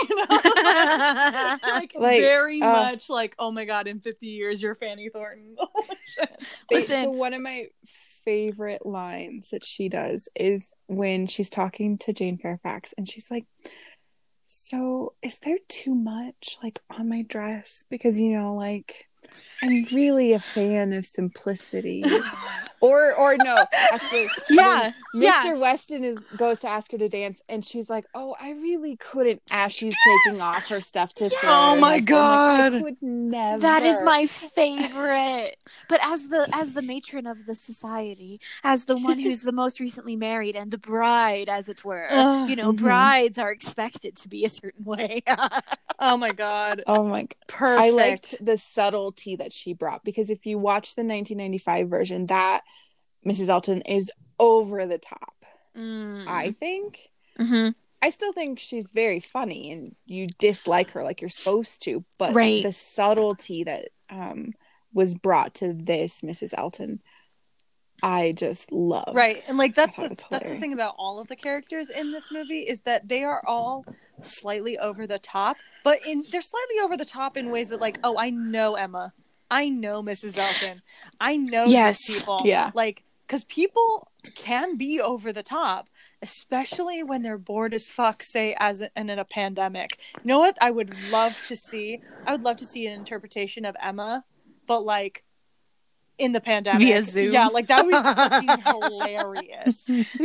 like very much like, oh my god, in 50 years you're Fanny Thornton. Listen, so one of my favorite lines that she does is when she's talking to Jane Fairfax and she's like, so is there too much like on my dress, because like I'm really a fan of simplicity. or no, actually, Mr. Weston goes to ask her to dance, and she's like, "Oh, I really couldn't." As she's taking off her stuff to throw. Oh my god, I could never. That is my favorite. But as the matron of the society, as the one who's the most recently married, and the bride, as it were, brides are expected to be a certain way. Oh my god. Oh my god. Perfect. I liked the subtlety that she brought, because if you watch the 1995 version, that Mrs. Elton is over the top. I think. I still think she's very funny and you dislike her like you're supposed to, but the subtlety that was brought to this Mrs. Elton, I just love. Right. And like that's the thing about all of the characters in this movie, is that they are all slightly over the top, but they're slightly over the top in ways that like, oh, I know Emma. I know Mrs. Elton. I know these people. Yeah. Like, because people can be over the top, especially when they're bored as fuck, say in a pandemic. You know what I would love to see? I would love to see an interpretation of Emma, but like in the pandemic via Zoom. Yeah, like that would be fucking hilarious.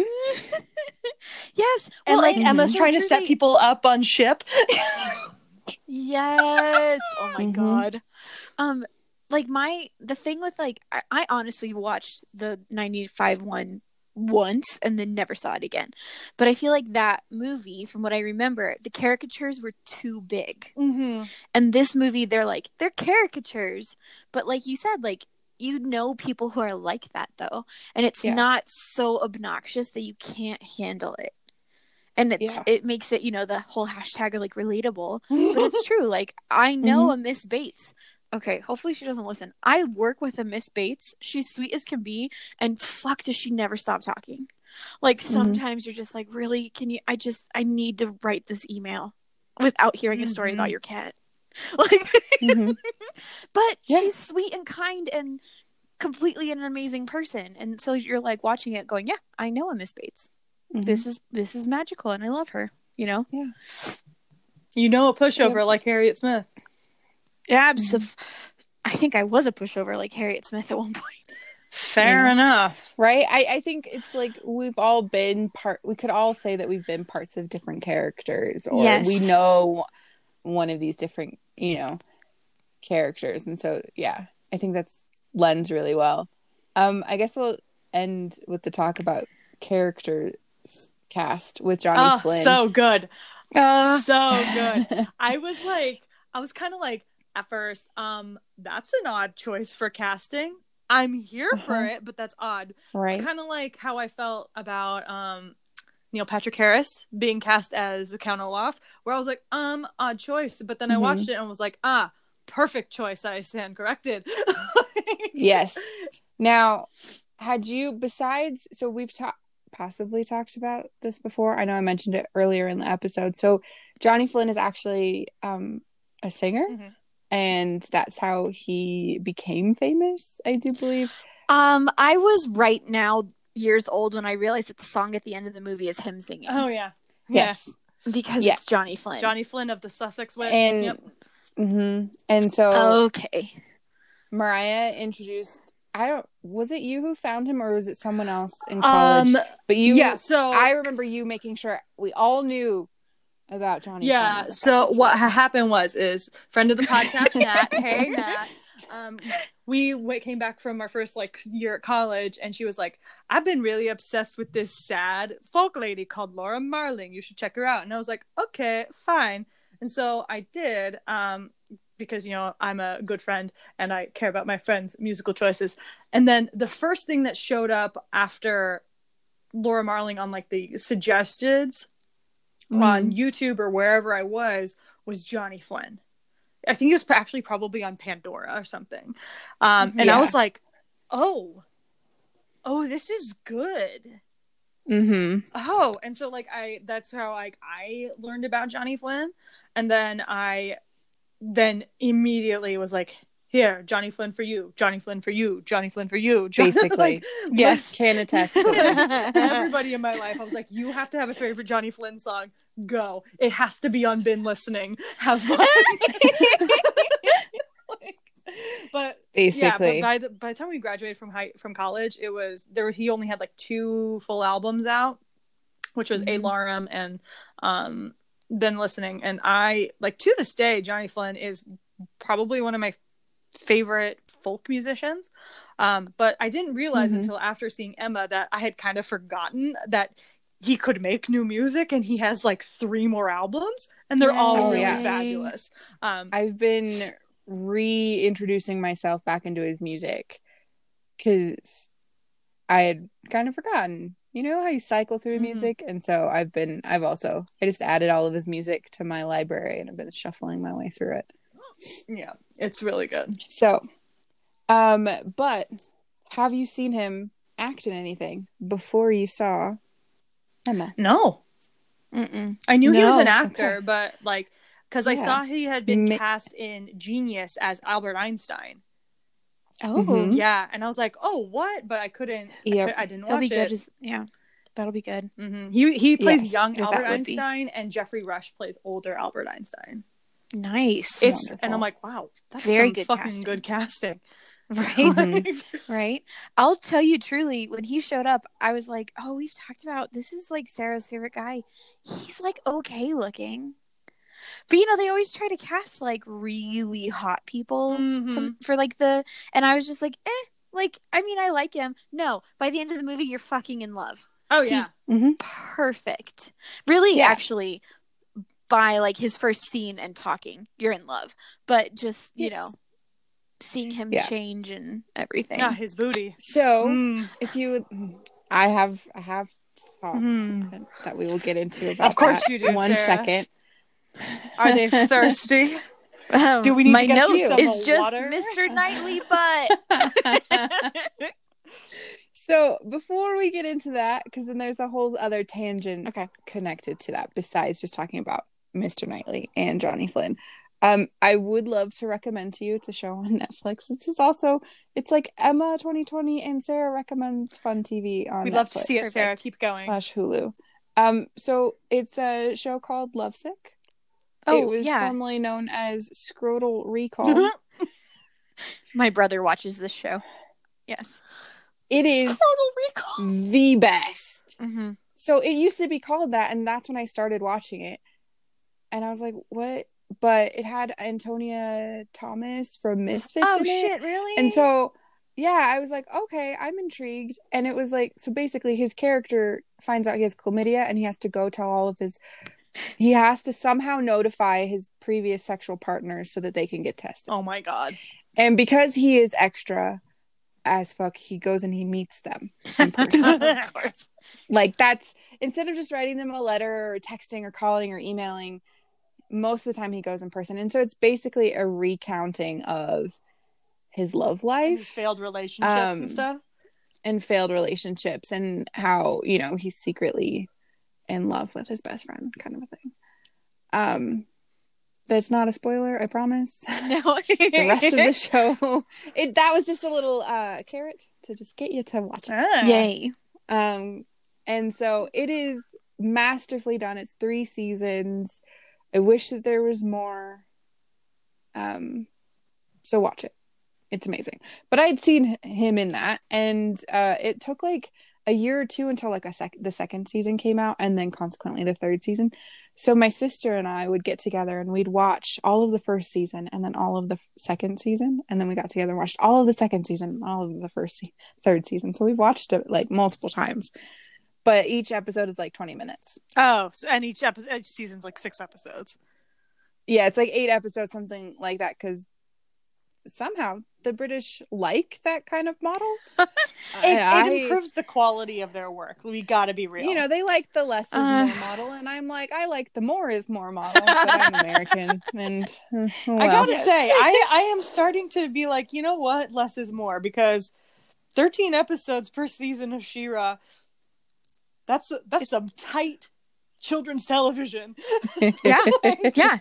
Yes. And like Emma's trying to set people up on ship. Yes. Oh my god. Like the thing with like I honestly watched the 95 one once and then never saw it again. But I feel like that movie, from what I remember, the caricatures were too big. And this movie, they're caricatures, but like you said, like you know people who are like that though, and it's not so obnoxious that you can't handle it. And it makes it, you know, the whole hashtag of like relatable. But it's true. Like I know a Miss Bates. Okay, hopefully she doesn't listen. I work with a Miss Bates. She's sweet as can be, and fuck does she never stop talking. Like sometimes you're just like, really? Can you? I need to write this email without hearing a story about your cat. Like, but she's sweet and kind and completely an amazing person. And so you're like watching it, going, yeah, I know a Miss Bates. This is magical, and I love her. You know, you know, a pushover like Harriet Smith. Yeah, I think I was a pushover like Harriet Smith at one point. Fair enough. Right? I think it's like we've all been we could all say that we've been parts of different characters, or we know one of these different, you know, characters. And so, yeah, I think that's lends really well. I guess we'll end with the talk about character cast with Johnny Flynn. So good. So good. I was kind of like, at first, that's an odd choice for casting. I'm here for it, but that's odd. Right. Kind of like how I felt about Neil Patrick Harris being cast as Count Olaf, where I was like, odd choice. But then I watched it and was like, perfect choice. I stand corrected. Yes. Now, had you, besides, so we've possibly talked about this before. I know I mentioned it earlier in the episode. So Johnny Flynn is actually a singer. And that's how he became famous, I do believe. I was right now years old when I realized that the song at the end of the movie is him singing. Oh, yeah. Yes. Because it's Johnny Flynn. Johnny Flynn of the Sussex Wit. And, and so... Okay. Mariah introduced... was it you who found him, or was it someone else in college? But you... Yeah, so... I remember you making sure we all knew about Johnny Flynn. So what happened is friend of the podcast, Nat. Hey, Nat. We came back from our first year at college, and she was like, I've been really obsessed with this sad folk lady called Laura Marling. You should check her out. And I was like, okay, fine. And so I did, because, you know, I'm a good friend and I care about my friends' musical choices. And then the first thing that showed up after Laura Marling on the suggesteds on YouTube or wherever I was Johnny Flynn. I think it was actually probably on Pandora or something. And I was like, oh, this is good. Oh, and so that's how I learned about Johnny Flynn. And then I immediately was like, here, Johnny Flynn for you, Johnny Flynn for you, Johnny Flynn for you. Basically. Yes, can attest to this. Everybody in my life, I was like, you have to have a favorite Johnny Flynn song. Go. It has to be on Been Listening. Have fun. But basically, by the time we graduated from college, it was he only had 2 full albums out, which was Alarum and Been Listening. And I to this day, Johnny Flynn is probably one of my favorite folk musicians. But I didn't realize until after seeing Emma that I had kind of forgotten that he could make new music, and he has 3 more albums, and they're all really fabulous. I've been reintroducing myself back into his music because I had kind of forgotten, you know, how you cycle through music. And so I just added all of his music to my library, and I've been shuffling my way through it. Yeah, it's really good. So, but have you seen him act in anything before you saw Emma? No. I knew he was an actor, but because I saw he had been cast in Genius as Albert Einstein. Oh, yeah. And I was like, oh, what? But I couldn't. Yep. I didn't that'll watch be good. it. Yeah, that'll be good. He plays Yes, young that Albert would be. Einstein, and Jeffrey Rush plays older Albert Einstein. Nice. And I'm like, wow, that's very some good fucking casting. good casting. Right. Right. I'll tell you truly, when he showed up, I was like, oh, we've talked about this is like Sarah's favorite guy. He's like okay looking. But you know, they always try to cast like really hot people for like and I was just like, like, I mean, I like him. No, by the end of the movie, you're fucking in love. Oh yeah. He's perfect. Really, actually, by like his first scene and talking, you're in love. But just, you know, seeing him change and everything. Yeah, his booty. So if you I have thoughts that we will get into about of course that you do, in 1 Sarah. second. Are they thirsty? Do we need my to get note you some is just water? Mr. Knightley butt. So before we get into that, because then there's a whole other tangent connected to that besides just talking about Mr. Knightley and Johnny Flynn. I would love to recommend to you, it's a show on Netflix. This is also, it's like Emma 2020 and Sarah recommends fun TV on We'd Netflix. love to see it, Sarah. Keep going. /Hulu. So it's a show called Lovesick. Oh, it was formerly known as Scrotal Recall. My brother watches this show. Yes. It is the best. So it used to be called that, and that's when I started watching it. And I was like, what? But it had Antonia Thomas from Misfits in it. Oh, shit, really? And so, yeah, I was like, okay, I'm intrigued. And it was like, so basically his character finds out he has chlamydia, and he has to go tell all of he has to somehow notify his previous sexual partners so that they can get tested. Oh my God. And because he is extra as fuck, he goes and he meets them in person. Of course. Like, that's, instead of just writing them a letter or texting or calling or emailing, most of the time he goes in person. And so it's basically a recounting of his love life, and his failed relationships and stuff, and failed relationships, and how, you know, he's secretly in love with his best friend, kind of a thing. That's not a spoiler, I promise. No. The rest of the show, that was just a little carrot to just get you to watch it. Yay. And so it is masterfully done. It's 3 seasons. I wish that there was more. So watch it. It's amazing. But I had seen him in that, and it took like a year or two until like the second season came out, and then consequently the 3rd season. So my sister and I would get together and we'd watch all of the 1st season and then all of the 2nd season, and then we got together and watched all of the 2nd season and all of the 3rd season. So we've watched it like multiple times, but each episode is like 20 minutes. Oh, so, and each season's like 6 episodes. Yeah, it's like 8 episodes, something like that, because somehow the British like that kind of model. It improves the quality of their work. We gotta be real. You know, they like the less is more model, and I'm like, I like the more is more model, but I'm American, and I gotta say, I am starting to be like, you know what, less is more, because 13 episodes per season of She-Ra, that's some tight children's television. Yeah.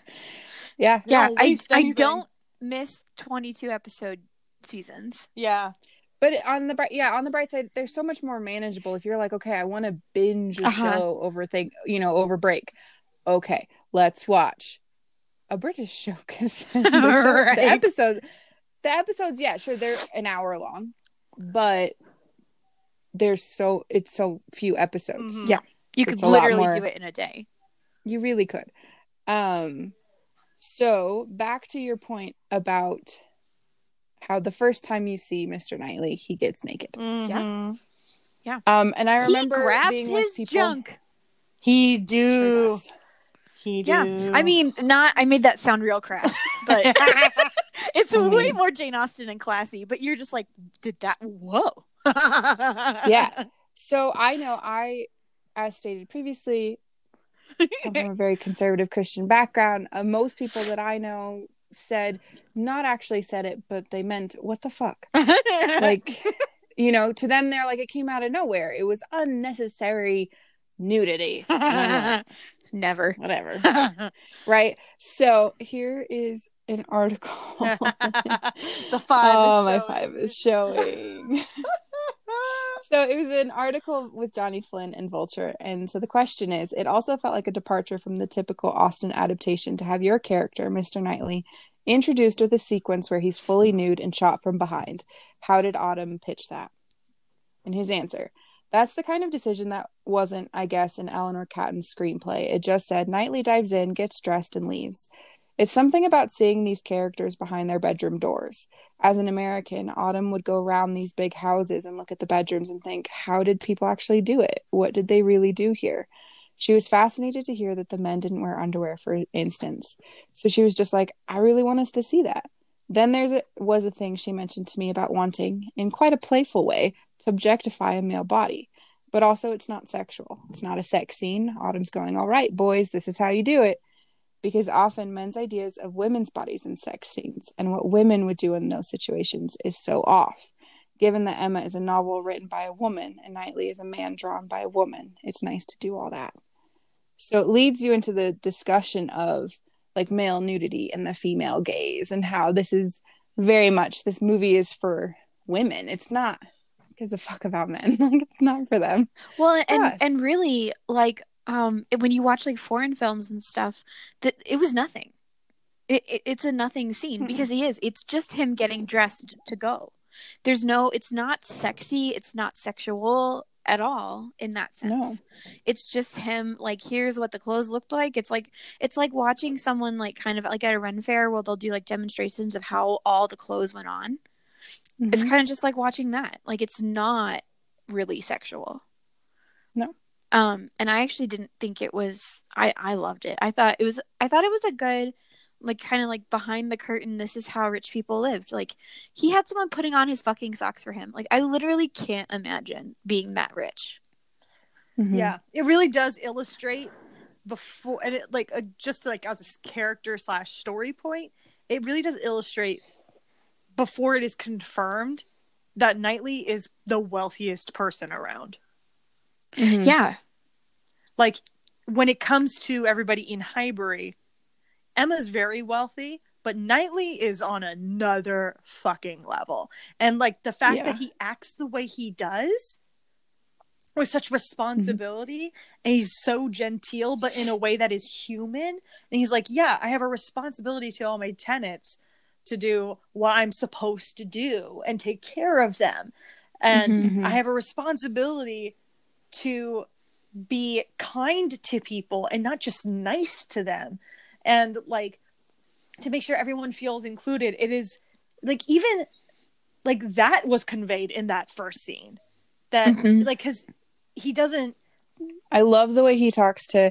I don't miss 22 episode seasons. Yeah. But on the bright side, there's so much more manageable. If you're like, okay, I want to binge a show over break. Okay, let's watch a British show, because the episodes, yeah, sure, they're an hour long, but it's so few episodes. Yeah, you could literally do it in a day. You really could. So back to your point about how the first time you see Mr. Knightley, he gets naked. Yeah. And I remember he grabs being his with people. junk. He do. Sure he do. Yeah. I mean, I made that sound real crass, but it's way more Jane Austen and classy. But you're just like, did that? Whoa. Yeah. So I know as stated previously, come from a very conservative Christian background. Most people that I know not actually said it, but they meant, what the fuck? Like, you know, to them, they're like, it came out of nowhere. It was unnecessary nudity. Never. Whatever. Right? So here is an article. The 5 my 5 is showing. So it was an article with Johnny Flynn and Vulture. And so the question is, it also felt like a departure from the typical Austen adaptation to have your character, Mr. Knightley, introduced with a sequence where he's fully nude and shot from behind. How did Autumn pitch that? And his answer, that's the kind of decision that wasn't, I guess, in Eleanor Catton's screenplay. It just said, Knightley dives in, gets dressed, and leaves. It's something about seeing these characters behind their bedroom doors. As an American, Autumn would go around these big houses and look at the bedrooms and think, how did people actually do it? What did they really do here? She was fascinated to hear that the men didn't wear underwear, for instance. So she was just like, I really want us to see that. Then was a thing she mentioned to me about wanting, in quite a playful way, to objectify a male body. But also it's not sexual. It's not a sex scene. Autumn's going, all right, boys, this is how you do it. Because often men's ideas of women's bodies in sex scenes and what women would do in those situations is so off. Given that Emma is a novel written by a woman and Knightley is a man drawn by a woman, it's nice to do all that. So it leads you into the discussion of like male nudity and the female gaze and how this is very much, this movie is for women. It's not gives a fuck about men. Like, it's not for them. Well, and really, like, when you watch like foreign films and stuff, that it was nothing. It's a nothing scene because it's just him getting dressed to go. It's not sexy, it's not sexual at all in that sense. No. It's just him, like, here's what the clothes looked like. It's like watching someone like kind of like at a Ren fair where they'll do like demonstrations of how all the clothes went on. Mm-hmm. It's kind of just like watching that. Like, it's not really sexual. No. And I actually didn't think it was. I loved it. I thought it was a good, like, kind of like behind the curtain. This is how rich people lived. Like, he had someone putting on his fucking socks for him. Like, I literally can't imagine being that rich. Mm-hmm. Yeah, it really does illustrate before, and it like just like as a character / story point, it really does illustrate before it is confirmed that Knightley is the wealthiest person around. Mm-hmm. Yeah. Like, when it comes to everybody in Highbury, Emma's very wealthy, but Knightley is on another fucking level. And like the fact that he acts the way he does with such responsibility, and he's so genteel, but in a way that is human. And he's like, yeah, I have a responsibility to all my tenants to do what I'm supposed to do and take care of them. And I have a responsibility to be kind to people and not just nice to them, and like to make sure everyone feels included. It is like, even like that was conveyed in that first scene, that like, because he doesn't, I love the way he talks to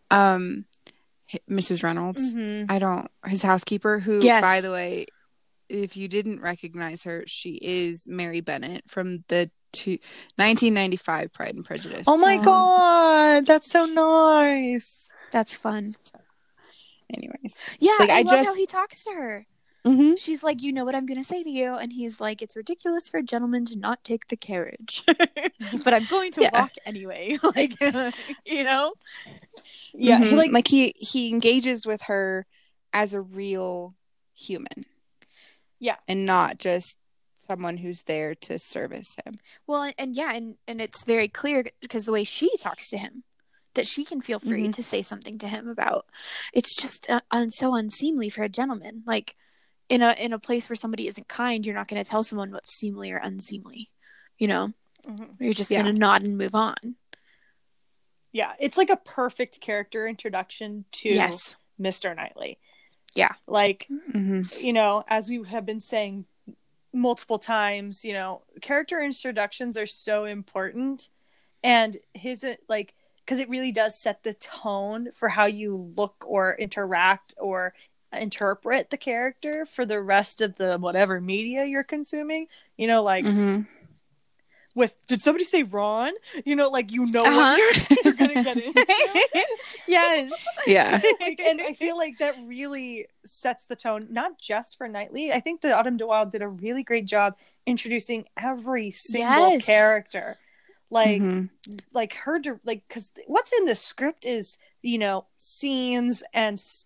Mrs. Reynolds. His housekeeper, who, by the way, if you didn't recognize her, she is Mary Bennett from the 1995 Pride and Prejudice. Oh my god, that's so nice. That's fun. Anyways, yeah, like, I love how he talks to her. She's like, you know what I'm gonna say to you, and he's like, it's ridiculous for a gentleman to not take the carriage, but I'm going to walk anyway. Like, you know. Yeah, he engages with her as a real human. Yeah, and not just someone who's there to service him. Well, and it's very clear because the way she talks to him, that she can feel free to say something to him about. It's just so unseemly for a gentleman. Like, in a place where somebody isn't kind, you're not going to tell someone what's seemly or unseemly. You know, you're just going to nod and move on. Yeah, it's like a perfect character introduction to Mr. Knightley. Yeah, like you know, as we have been saying multiple times, you know, character introductions are so important, and his, like, because it really does set the tone for how you look or interact or interpret the character for the rest of the whatever media you're consuming. You know, like with, did somebody say Ron? You know, like, you know what you're gonna get into. Yes. Yeah. Like, and I feel like that really sets the tone, not just for Knightley. I think that Autumn de Wilde did a really great job introducing every single character. Like, like her, like, because what's in the script is, you know, scenes and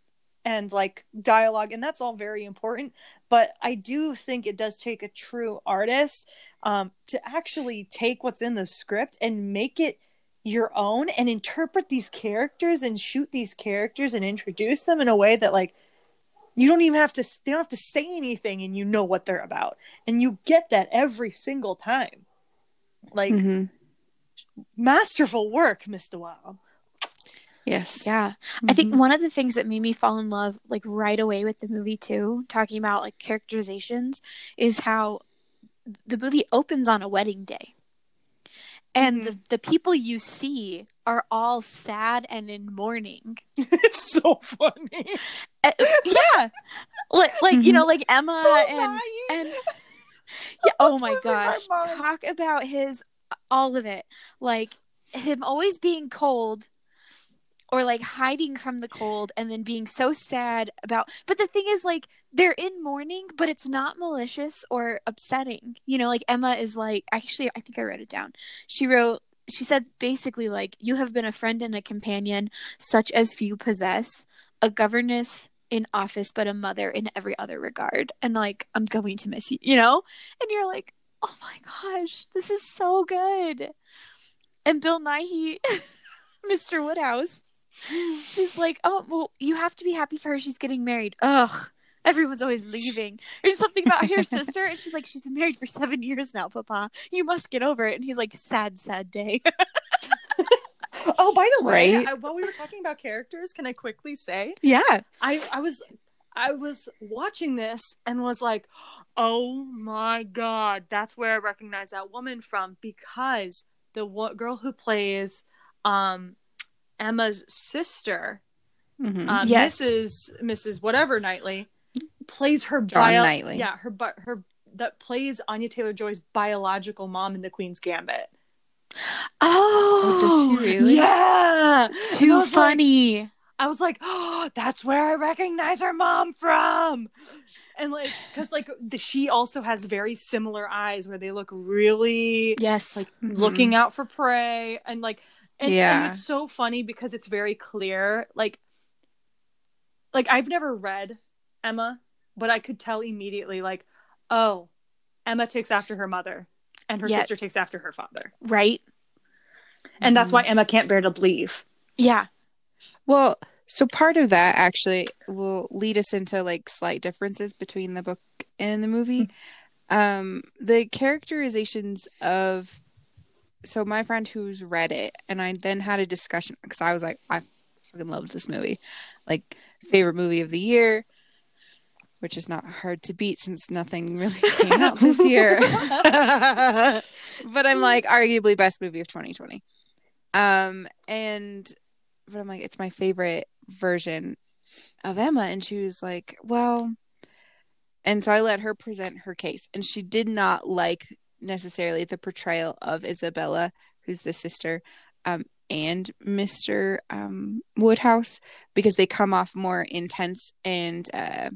and like dialogue, and that's all very important, but I do think it does take a true artist to actually take what's in the script and make it your own and interpret these characters and shoot these characters and introduce them in a way that like you don't even have to, they don't have to say anything and you know what they're about, and you get that every single time. Like masterful work, Mr. Wild. Yes. Yeah. I think one of the things that made me fall in love like right away with the movie too, talking about like characterizations, is how the movie opens on a wedding day. And the people you see are all sad and in mourning. It's so funny. Yeah. Like you know, like Emma and yeah, oh my gosh. Talk about all of it. Like him always being cold, or like hiding from the cold, and then being so sad about, but the thing is like they're in mourning, but it's not malicious or upsetting, you know. Like Emma is like, actually I think I wrote it down, she said basically like, you have been a friend and a companion such as few possess, a governess in office but a mother in every other regard, and like I'm going to miss you, you know. And you're like, oh my gosh, this is so good. And Bill Nighy Mr. Woodhouse, she's like, oh, well, you have to be happy for her. She's getting married. Ugh. Everyone's always leaving. There's something about her sister. And she's like, she's been married for 7 years now, Papa. You must get over it. And he's like, sad, sad day. Oh, by the way, while we were talking about characters, can I quickly say? Yeah. I was watching this and was like, oh my God, that's where I recognize that woman from, because the girl who plays Emma's sister, yes, Mrs. whatever Knightley, plays her Knightley. Yeah, her that plays Anya Taylor-Joy's biological mom in The Queen's Gambit. Oh, does she really? Yeah, too funny. I was like, oh, that's where I recognize her mom from. And like, because like she also has very similar eyes where they look really, yes, like looking out for prey, and like, and it's so funny because it's very clear. Like I've never read Emma, but I could tell immediately, like, oh, Emma takes after her mother, and her sister takes after her father, right? And that's why Emma can't bear to leave. Yeah. Well, so part of that actually will lead us into like slight differences between the book and the movie. The characterizations of, so my friend who's read it, and I then had a discussion because I was like, I fucking loved this movie, like favorite movie of the year, which is not hard to beat since nothing really came out this year. But I'm like, arguably best movie of 2020. But I'm like, it's my favorite version of Emma. And she was like, well, and so I let her present her case, and she did not like necessarily the portrayal of Isabella, who's the sister, and Mr. Woodhouse, because they come off more intense and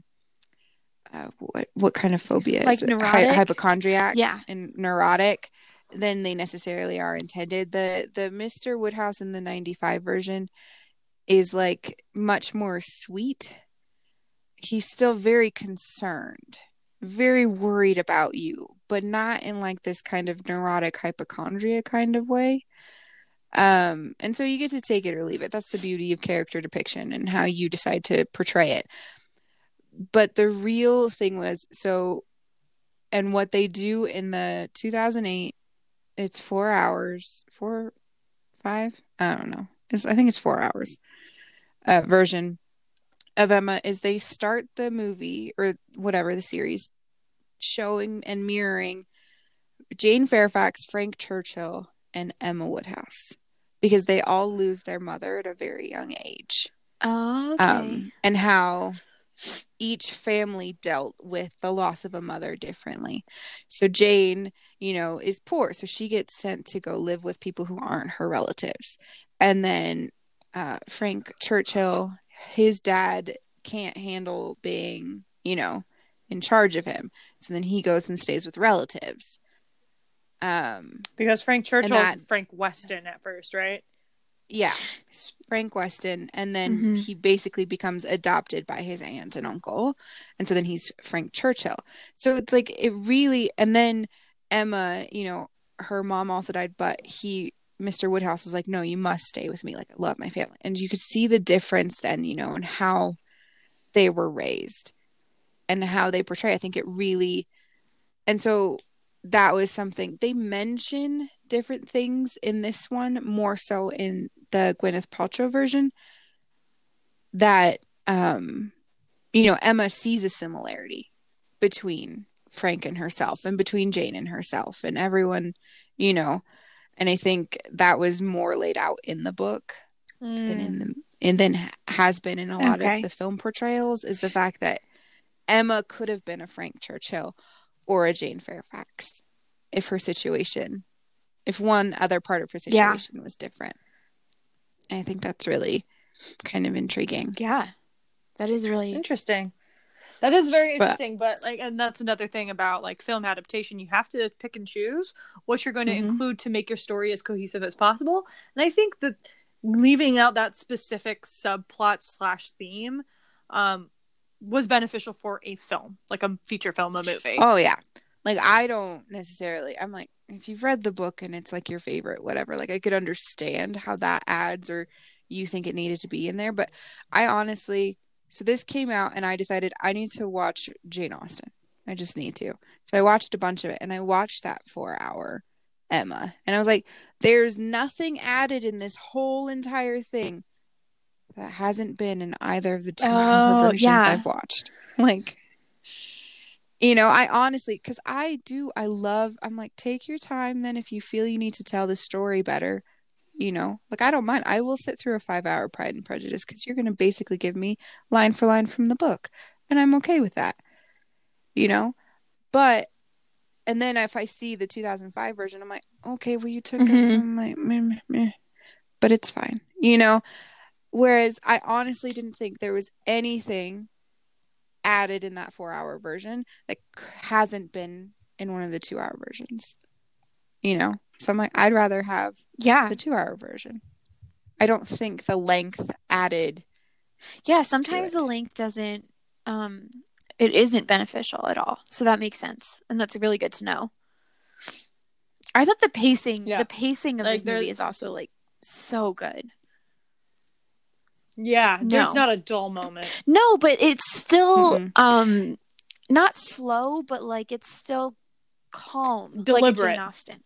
what kind of phobia like is it? Neurotic? Hypochondriac, yeah, and neurotic than they necessarily are intended. The Mr. Woodhouse in the 95 version is like much more sweet. He's still very concerned, very worried about you, but not in like this kind of neurotic hypochondria kind of way. And so you get to take it or leave it. That's the beauty of character depiction and how you decide to portray it. But the real thing was, and what they do in the 2008, it's 4 hours, 5, I don't know. I think it's 4 hours version of Emma, is they start the movie or whatever, the series, showing and mirroring Jane Fairfax, Frank Churchill, and Emma Woodhouse, because they all lose their mother at a very young age. Oh, okay. And how each family dealt with the loss of a mother differently. So Jane, is poor, so she gets sent to go live with people who aren't her relatives. And then Frank Churchill, his dad can't handle being, in charge of him. So then he goes and stays with relatives. Because Frank Churchill is Frank Weston at first, right? Yeah, Frank Weston, and then he basically becomes adopted by his aunt and uncle, and so then he's Frank Churchill. So it's like it really, and then Emma, you know, her mom also died, but Mr. Woodhouse was like, no, you must stay with me. Like, I love my family, and you could see the difference then, you know, in how they were raised and how they portray. I think it really, and so that was something they mention different things in this one, more so in the Gwyneth Paltrow version, that you know, Emma sees a similarity between Frank and herself, and between Jane and herself, and everyone, you know. And I think that was more laid out in the book than has been in a lot of the film portrayals, is the fact that Emma could have been a Frank Churchill or a Jane Fairfax if one other part of her situation was different. And I think that's really kind of intriguing. Yeah, that is really interesting. That is very interesting, but like, and that's another thing about like film adaptation. You have to pick and choose what you're going to include to make your story as cohesive as possible. And I think that leaving out that specific subplot / theme was beneficial for a film, like a feature film, a movie. Oh yeah. Like, I don't necessarily, I'm like, if you've read the book and it's like your favorite, whatever, like I could understand how that adds, or you think it needed to be in there. But I honestly, so this came out and I decided I need to watch Jane Austen. I just need to. So I watched a bunch of it, and I watched that 4-hour Emma. And I was like, there's nothing added in this whole entire thing that hasn't been in either of the 2-hour versions I've watched. Like, you know, I honestly, because I'm like, take your time then if you feel you need to tell the story better, you know, like, I don't mind. I will sit through a 5-hour Pride and Prejudice, because you're going to basically give me line for line from the book, and I'm okay with that, you know. But, and then if I see the 2005 version, I'm like, okay, well, you took us, I'm like, meh, but it's fine, you know. Whereas I honestly didn't think there was anything added in that 4-hour version that hasn't been in one of the 2-hour versions, you know. So I'm like, I'd rather have the 2-hour version. I don't think the length added. Yeah, sometimes the length doesn't it isn't beneficial at all. So that makes sense, and that's really good to know. I thought the pacing of like, this movie is also like so good. Yeah, there's not a dull moment. No, but it's still not slow, but like it's still calm, deliberate. Like Jane Austen.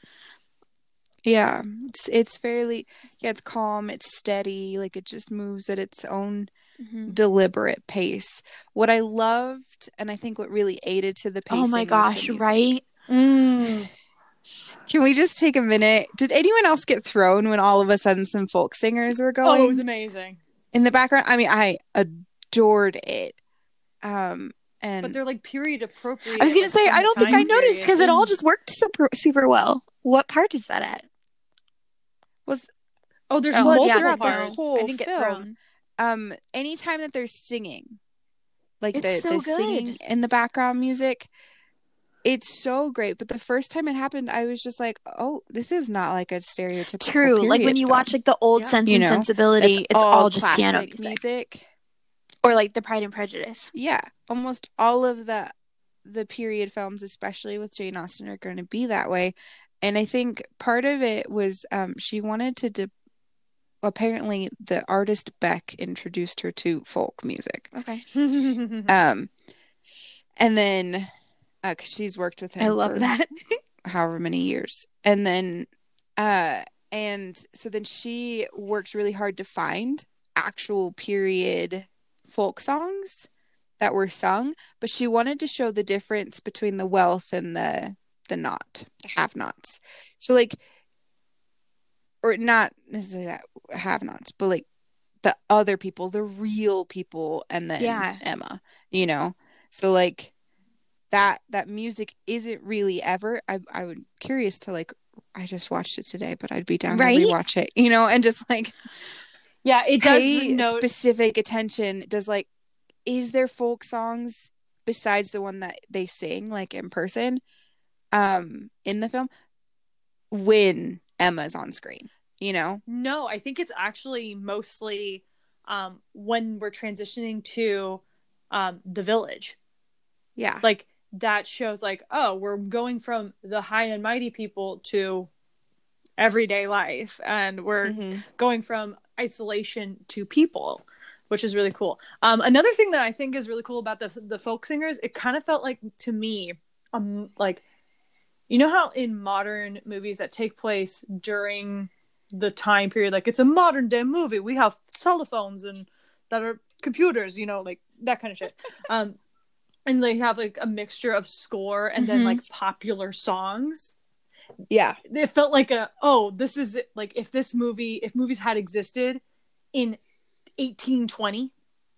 Yeah, it's fairly, it's calm, it's steady, like it just moves at its own deliberate pace. What I loved, and I think what really aided to the pacing, oh my gosh, right? Can we just take a minute? Did anyone else get thrown when all of a sudden some folk singers were going? Oh, it was amazing. In the background, I mean, I adored it. And but they're like period appropriate. I was gonna say, I don't think I noticed, because it all just worked super well. What part is that at? There's multiple parts. I didn't get thrown. Anytime that they're singing, like the singing in the background music, it's so great. But the first time it happened, I was just like, oh, this is not like a stereotypical True. Like when you watch like the old Sense and Sensibility, it's all just piano music. Or like the Pride and Prejudice. Yeah. Almost all of the period films, especially with Jane Austen, are going to be that way. And I think part of it was she wanted to apparently the artist Beck introduced her to folk music. Okay. And then because she's worked with him, I love that, however many years, and then and so then she worked really hard to find actual period folk songs that were sung, but she wanted to show the difference between the wealth and the have-nots. So like, or not necessarily have-nots, but like the other people, the real people, and then Emma, you know. So like that music isn't really ever. I would curious to like. I just watched it today, but I'd be down to rewatch it, you know, and just like. Yeah, it does specific attention. Does like, is there folk songs besides the one that they sing like in person, in the film when Emma's on screen? you know? No, I think it's actually mostly when we're transitioning to the village. Yeah. Like that shows like, oh, we're going from the high and mighty people to everyday life, and we're going from isolation to people, which is really cool. Another thing that I think is really cool about the folk singers, it kind of felt like to me, like, you know how in modern movies that take place during the time period, like it's a modern day movie, we have telephones and that are computers, you know, like that kind of shit. And they have like a mixture of score and then like popular songs. Yeah. It felt like this is like if movies had existed in 1820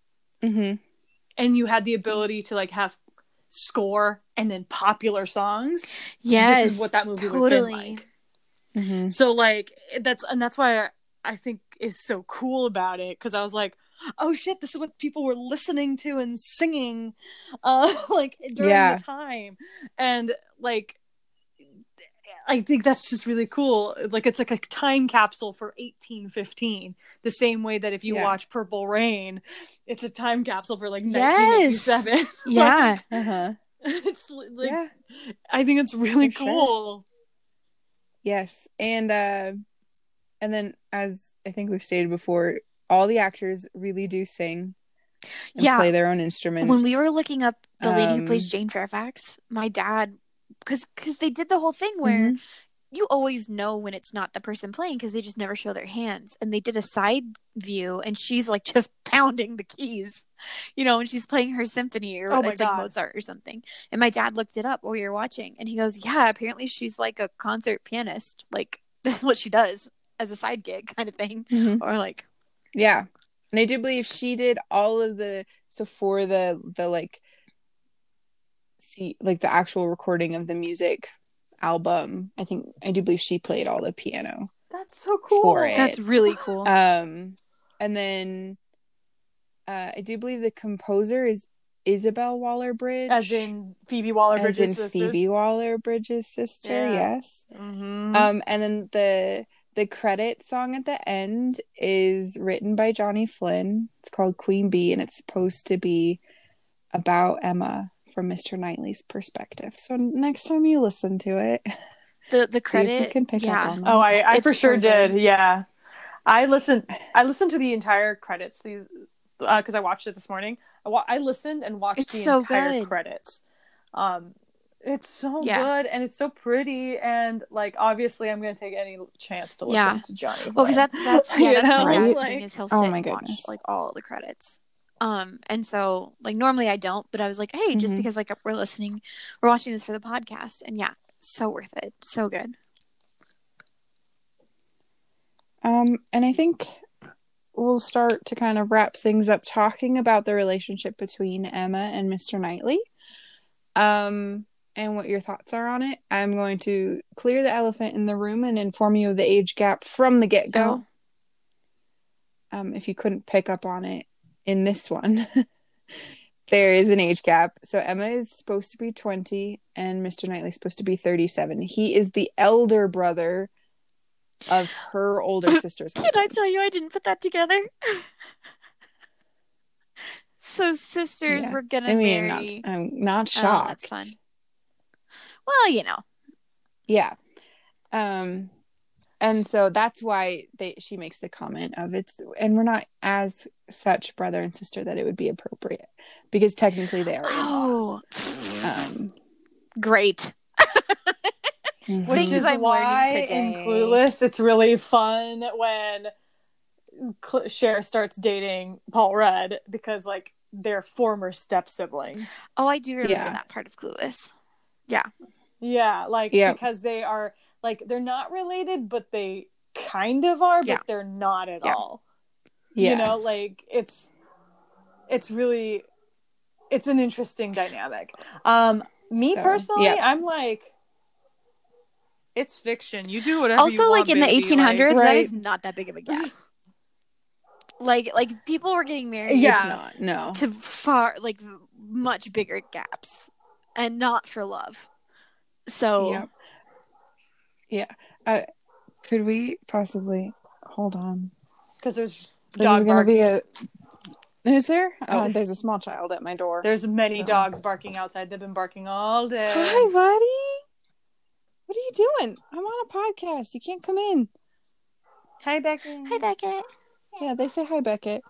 and you had the ability to like have score and then popular songs, this is what that movie would have been like. So like that's why I think is so cool about it, because I was like, oh shit, this is what people were listening to and singing like during the time. And like I think that's just really cool. Like it's like a time capsule for 1815, the same way that if you watch Purple Rain, it's a time capsule for like 1987. Yeah. It's like I think it's really cool. Yes. And then, as I think we've stated before, all the actors really do sing and play their own instruments. When we were looking up the lady who plays Jane Fairfax, my dad, because they did the whole thing where you always know when it's not the person playing because they just never show their hands. And they did a side view and she's like just pounding the keys, you know, and she's playing her symphony or it's like Mozart or something. And my dad looked it up while we were watching and he goes, yeah, apparently she's like a concert pianist. Like this is what she does as a side gig kind of thing. Or like. Yeah. And I do believe she did all of for the like, the actual recording of the music album, I do believe she played all the piano. That's so cool. For it. That's really cool. And then I do believe the composer is Isabel Waller-Bridge, as in Phoebe Waller-Bridge's sister. Phoebe Waller-Bridge's sister, yes. And then the credit song at the end is written by Johnny Flynn. It's called Queen Bee, and it's supposed to be about Emma from Mr. Knightley's perspective. So next time you listen to it, the credit, you can pick up on that. Oh, I for sure did. Yeah, I listened to the entire credits these because I watched it this morning. I listened and watched the entire credits. It's so good and it's so pretty, and like obviously I'm gonna take any chance to listen to Johnny Flynn. Well, because that's my dad's thing is he'll sit and watch like all the credits. And so like normally I don't, but I was like, hey, just because like we're watching this for the podcast, and so worth it, so good. And I think we'll start to kind of wrap things up talking about the relationship between Emma and Mr. Knightley. And what your thoughts are on it. I'm going to clear the elephant in the room and inform you of the age gap from the get-go. If you couldn't pick up on it in this one, there is an age gap. So Emma is supposed to be 20 and Mr. Knightley is supposed to be 37. He is the elder brother of her older sister's husband. Can I tell you I didn't put that together? So sisters were gonna marry. I'm not shocked. Oh, that's fun. Well, you know. Yeah. And so that's why she makes the comment of and we're not as such brother and sister that it would be appropriate, because technically they are in-laws. Great. Which is why in Clueless it's really fun when Cher starts dating Paul Rudd, because like they're former step siblings. Oh, I do remember that part of Clueless. Yeah, because they are like, they're not related, but they kind of are, but they're not at all. You know, like it's really, it's an interesting dynamic. Me personally, I'm like, it's fiction. You do whatever you want. Also, like in the 1800s, like, that is not that big of a gap. like people were getting married. It's not, to far much bigger gaps, and not for love. So, could we possibly Hold on. Because there's dog barking. Is there? Oh, there's a small child at my door. There's many dogs barking outside. They've been barking all day. Hi, buddy. What are you doing? I'm on a podcast. You can't come in. Hi, Beckett. Hi, Beckett. Yeah, they say hi, Beckett.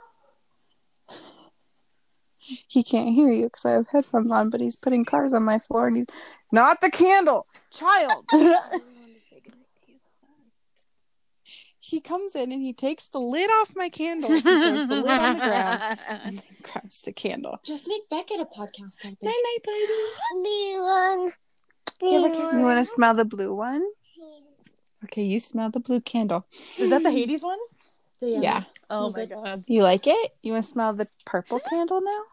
He can't hear you because I have headphones on, but he's putting cars on my floor and he's not the candle, child. He comes in and he takes the lid off my candles and throws the lid on the ground and then grabs the candle. Just make Beckett a podcast topic. Night, baby. You want to smell the blue one? Okay, you smell the blue candle. Is that the Hades one? Yeah. Oh my god. You like it? You want to smell the purple candle now?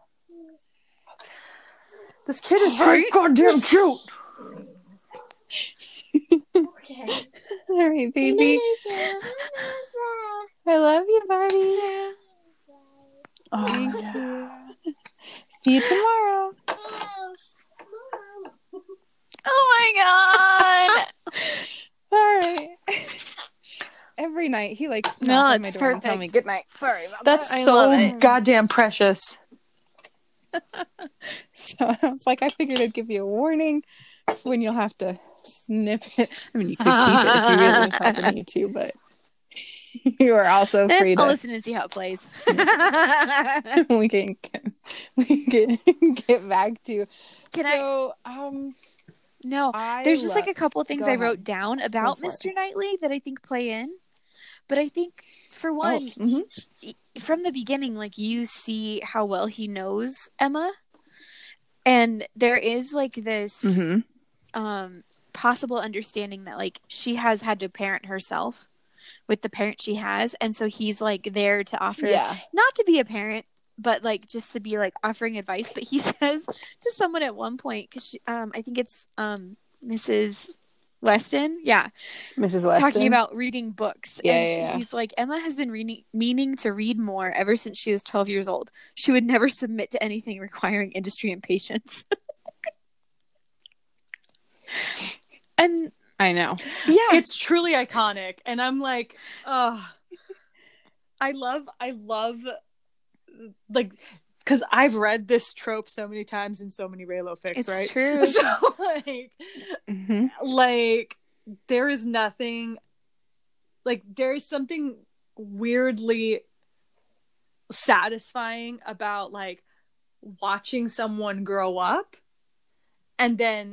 This kid is so goddamn cute. Okay. All right, baby. I love you, buddy. Oh, yeah. See you tomorrow. Oh my god. All right. Every night he likes to knock on my door and tell me good night. Sorry about That's that. so goddamn precious. So I was like, I figured I'd give you a warning when you'll have to snip it. I mean, you could keep it if you really was helping you to, but you are also free to. I'll listen and see how it plays. we can get back to. No, there's just like a couple things I wrote down about Mr. Knightley that I think play in. But I think, for one, from the beginning, like, you see how well he knows Emma. And there is, like, this possible understanding that, like, she has had to parent herself with the parent she has. And so he's, like, there to offer, not to be a parent, but, like, just to be, like, offering advice. But he says to someone at one point, because I think it's Mrs. Weston, Mrs. Weston, talking about reading books. He's like, Emma has been meaning to read more ever since she was 12 years old. She would never submit to anything requiring industry and patience. And I know, it's truly iconic, and I'm like, I love, like, because I've read this trope so many times in so many Reylo fics, it's right? True. So, like, there is nothing, like, there is something weirdly satisfying about, like, watching someone grow up and then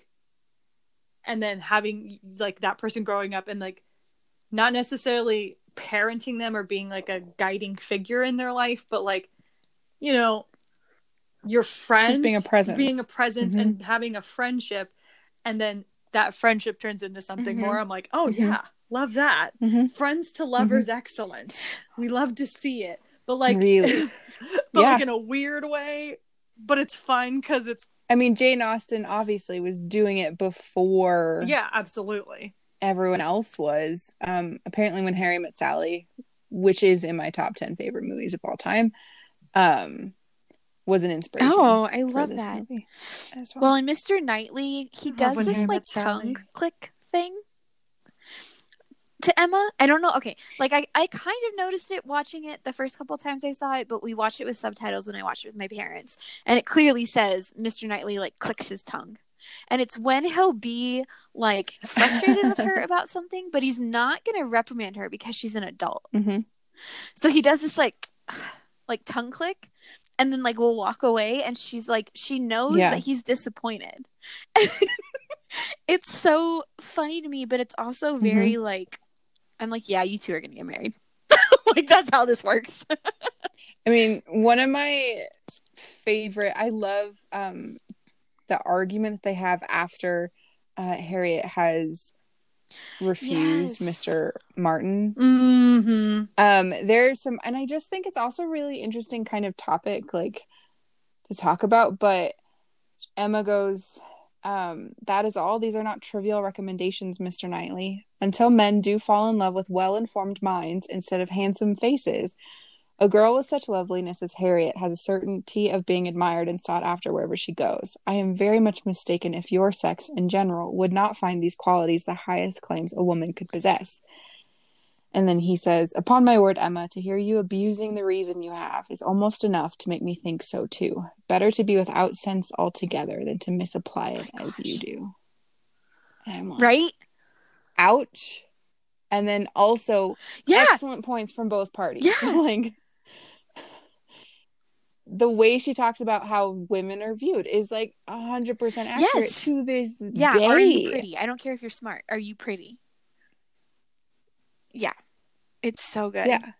having, like, that person growing up and, like, not necessarily parenting them or being, like, a guiding figure in their life, but, like, you know, your friends, just being a presence, and having a friendship, and then that friendship turns into something more. I'm like, oh yeah, love that. Friends to lovers excellence. We love to see it, but, like, really, like, in a weird way, but it's fun because it's. I mean, Jane Austen obviously was doing it before. Yeah, absolutely. Everyone else was. Apparently, when Harry Met Sally, which is in my top 10 favorite movies of all time, was an inspiration. Oh, I love that. Well, in Mr. Knightley, he does this, like, tongue click thing to Emma. I don't know. Okay, like, I kind of noticed it watching it the first couple times I saw it, but we watched it with subtitles when I watched it with my parents, and it clearly says Mr. Knightley, like, clicks his tongue. And it's when he'll be, like, frustrated with her about something, but he's not gonna reprimand her because she's an adult. So he does this, like tongue click, and then, like, we'll walk away, and she's like, she knows that he's disappointed. It's so funny to me, but it's also very like, I'm like, yeah, you two are gonna get married. Like, that's how this works. I mean, one of my favorite, I love the argument that they have after Harriet has refused Mr. Martin. There's some, and I just think it's also really interesting kind of topic, like, to talk about, but Emma goes, that is all. These are not trivial recommendations, Mr. Knightley. Until men do fall in love with well-informed minds instead of handsome faces, a girl with such loveliness as Harriet has a certainty of being admired and sought after wherever she goes. I am very much mistaken if your sex in general would not find these qualities the highest claims a woman could possess. And then he says, upon my word, Emma, to hear you abusing the reason you have is almost enough to make me think so too. Better to be without sense altogether than to misapply it as you do. And I'm like, right? Ouch. And then also, excellent points from both parties. Yeah. Like, the way she talks about how women are viewed is like 100% accurate to this day. Are you pretty? I don't care if you're smart. Are you pretty? Yeah. It's so good. Yeah.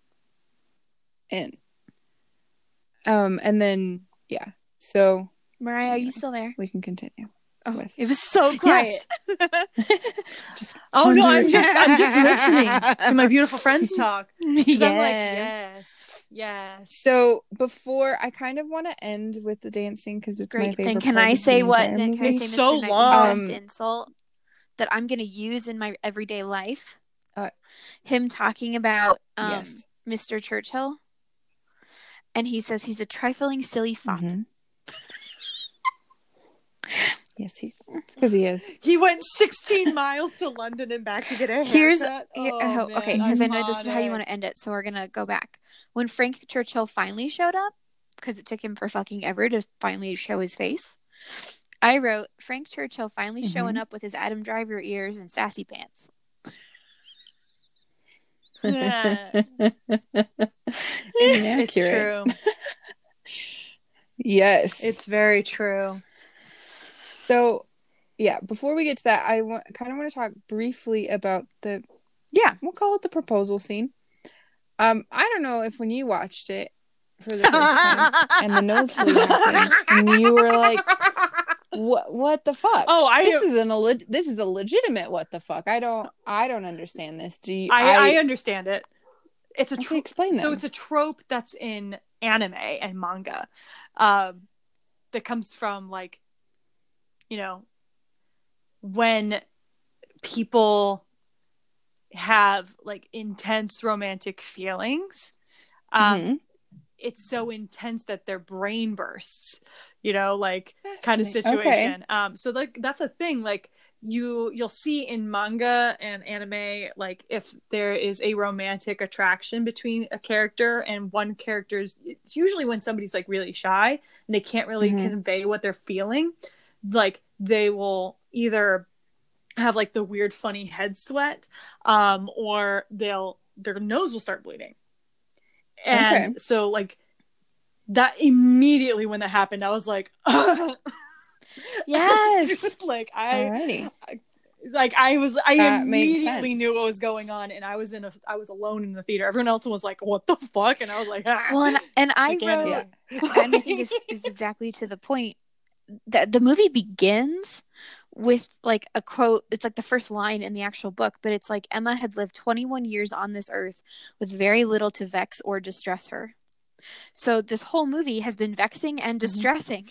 And then, yeah. So, Mariah, are you still there? We can continue. Oh, it was so quiet. Just no, I'm just listening to my beautiful friends talk. Yes. I'm like, yes. So before, I kind of want to end with the dancing because it's my favorite. Then can I say Mr. Knightley's best insult that I'm going to use in my everyday life? Him talking about Mr. Churchill, and he says he's a trifling silly fop. Mm-hmm. Yes, because he is. He went 16 miles to London and back to get a haircut. Okay, because I know this is how you want to end it, so we're gonna go back. When Frank Churchill finally showed up, because it took him for fucking ever to finally show his face, I wrote Frank Churchill finally showing up with his Adam Driver ears and sassy pants. It's true. Yes, it's very true. So, yeah, before we get to that, I kind of want to talk briefly about we'll call it the proposal scene. I don't know if when you watched it for the first time and the nosebleed happened, and you were like, "What the fuck? Oh, this is a legitimate what the fuck. I don't understand this. Do you? I understand it. It's a trope. Explain that. So it's a trope that's in anime and manga, that comes from like, you know, when people have like intense romantic feelings, it's so intense that their brain bursts, you know, like kind of situation. Okay. So like that's a thing. Like you'll see in manga and anime, like if there is a romantic attraction between a character and one character's, it's usually when somebody's like really shy and they can't really convey what they're feeling. Like they will either have like the weird funny head sweat, or their nose will start bleeding. And so like that immediately when that happened, I was like, yes. Like I immediately knew what was going on, and I was alone in the theater. Everyone else was like, what the fuck? And I was like, well, and I wrote, and I think is exactly to the point. The movie begins with like a quote. It's like the first line in the actual book, but it's like Emma had lived 21 years on this earth with very little to vex or distress her. So this whole movie has been vexing and distressing.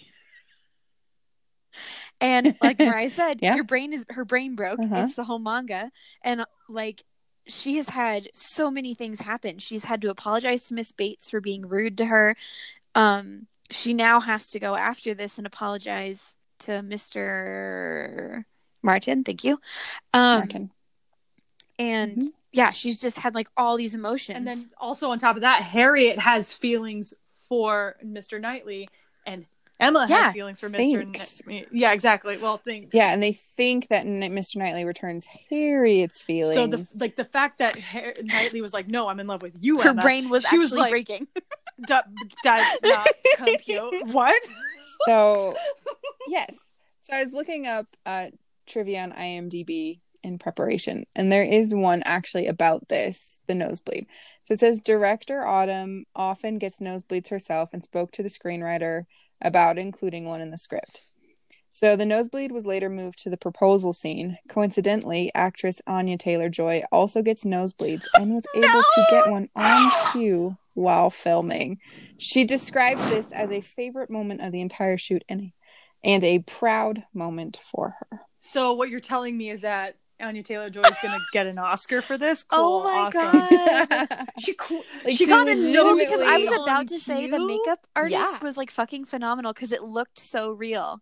And like Mariah said, her brain broke. It's the whole manga. And like she has had so many things happen. She's had to apologize to Miss Bates for being rude to her. She now has to go after this and apologize to Mr. Martin. Thank you. Martin. And she's just had like all these emotions. And then also on top of that, Harriet has feelings for Mr. Knightley, and Emma has feelings for Mr. Knightley. Yeah, exactly. Well, and they think that Mr. Knightley returns Harriet's feelings. So the fact that Knightley was like, "No, I'm in love with you," her Emma, brain was actually like, breaking. Does not compute. What? So, yes. So I was looking up trivia on IMDb in preparation, and there is one actually about the nosebleed. So it says director Autumn often gets nosebleeds herself and spoke to the screenwriter about including one in the script. So the nosebleed was later moved to the proposal scene. Coincidentally, actress Anya Taylor-Joy also gets nosebleeds and was able to get one on cue while filming. She described this as a favorite moment of the entire shoot and a proud moment for her. So what you're telling me is that Anya Taylor-Joy is going to get an Oscar for this? Cool. Oh my God. She got a no, because I was about to say the makeup artist was like fucking phenomenal because it looked so real.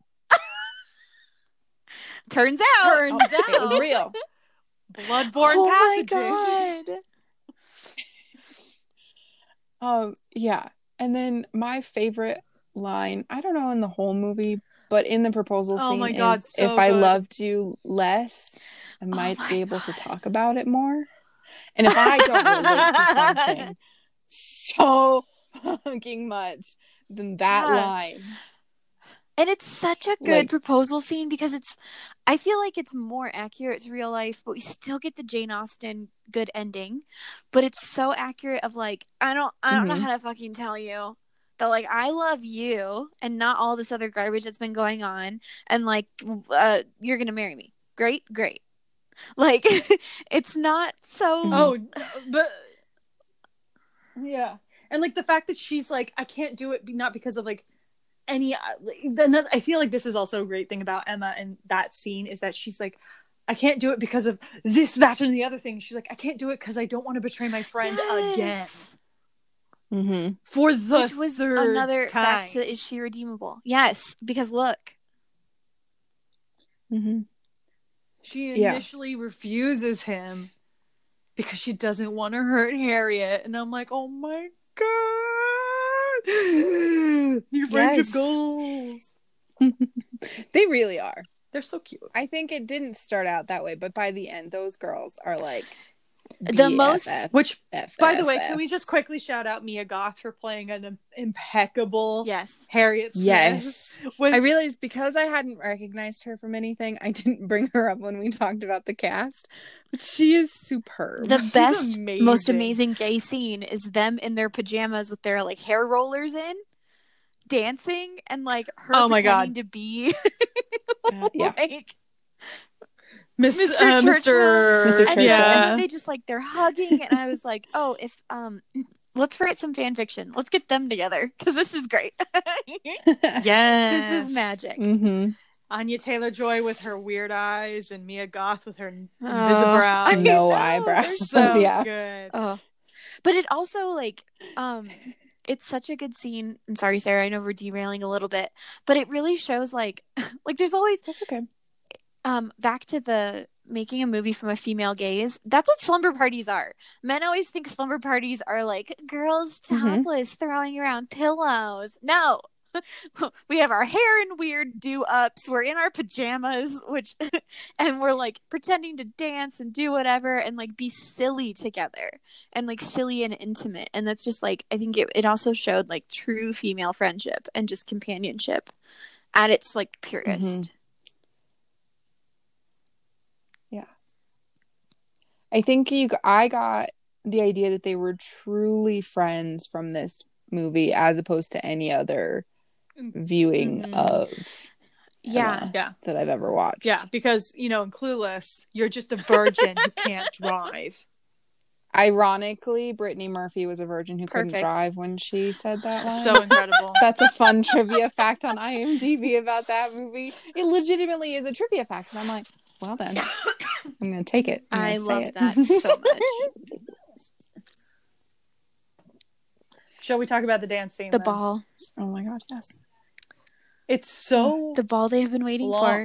Turns out it was real. Bloodborne pathogens. Yeah. And then my favorite line, I don't know in the whole movie, but in the proposal Oh scene my God, is, so if I good. loved you less, I might my be able to God. talk about it more. And if I don't relate to something so fucking much, then that Yeah. line. And it's such a good proposal scene because I feel like it's more accurate to real life, but we still get the Jane Austen good ending. But it's so accurate of like, I don't know how to fucking tell you that like I love you and not all this other garbage that's been going on, and like you're gonna marry me. Great. Like it's not so. Oh, but yeah, and like the fact that she's like, I can't do it, not because of like any. I feel like this is also a great thing about Emma and that scene is that she's like, I can't do it because of this, that, and the other thing. She's like, I can't do it because I don't want to betray my friend again. For the Which was third another time. back to, is she redeemable? Yes, because look. She initially refuses him because she doesn't want to hurt Harriet. And I'm like, oh my God. Your friendship goals. They really are. They're so cute. I think it didn't start out that way, but by the end, those girls are like the most. Which, by the way, can we just quickly shout out Mia Goth for playing an impeccable Harriet Smith? Yes. I realized because I hadn't recognized her from anything, I didn't bring her up when we talked about the cast. But she is superb. The best, most amazing gay scene is them in their pajamas with their like hair rollers in, dancing, and like her pretending to be like Mr. Churchill. And then they just like they're hugging, and I was like, oh, if let's write some fan fiction. Let's get them together because this is great. Yes, this is magic. Anya Taylor-Joy with her weird eyes and Mia Goth with her Invisibrows. No eyebrows. So good. Oh. But it also like it's such a good scene. I'm sorry, Sarah, I know we're derailing a little bit, but it really shows like there's always that's okay. Back to the making a movie from a female gaze. That's what slumber parties are. Men always think slumber parties are like girls topless throwing around pillows. No. We have our hair in weird do-ups. We're in our pajamas, and we're like pretending to dance and do whatever and like be silly together and like silly and intimate. And that's just like, I think it also showed like true female friendship and just companionship at its like purest. I think I got the idea that they were truly friends from this movie as opposed to any other viewing of that I've ever watched. Yeah, because, in Clueless, you're just a virgin who can't drive. Ironically, Brittany Murphy was a virgin who couldn't drive when she said that line. So incredible. That's a fun trivia fact on IMDb about that movie. It legitimately is a trivia fact. And I'm like, well then, I'm going to take it. I love that so much. Shall we talk about the dance scene? The ball. Oh my God, yes. It's so the ball they've been waiting for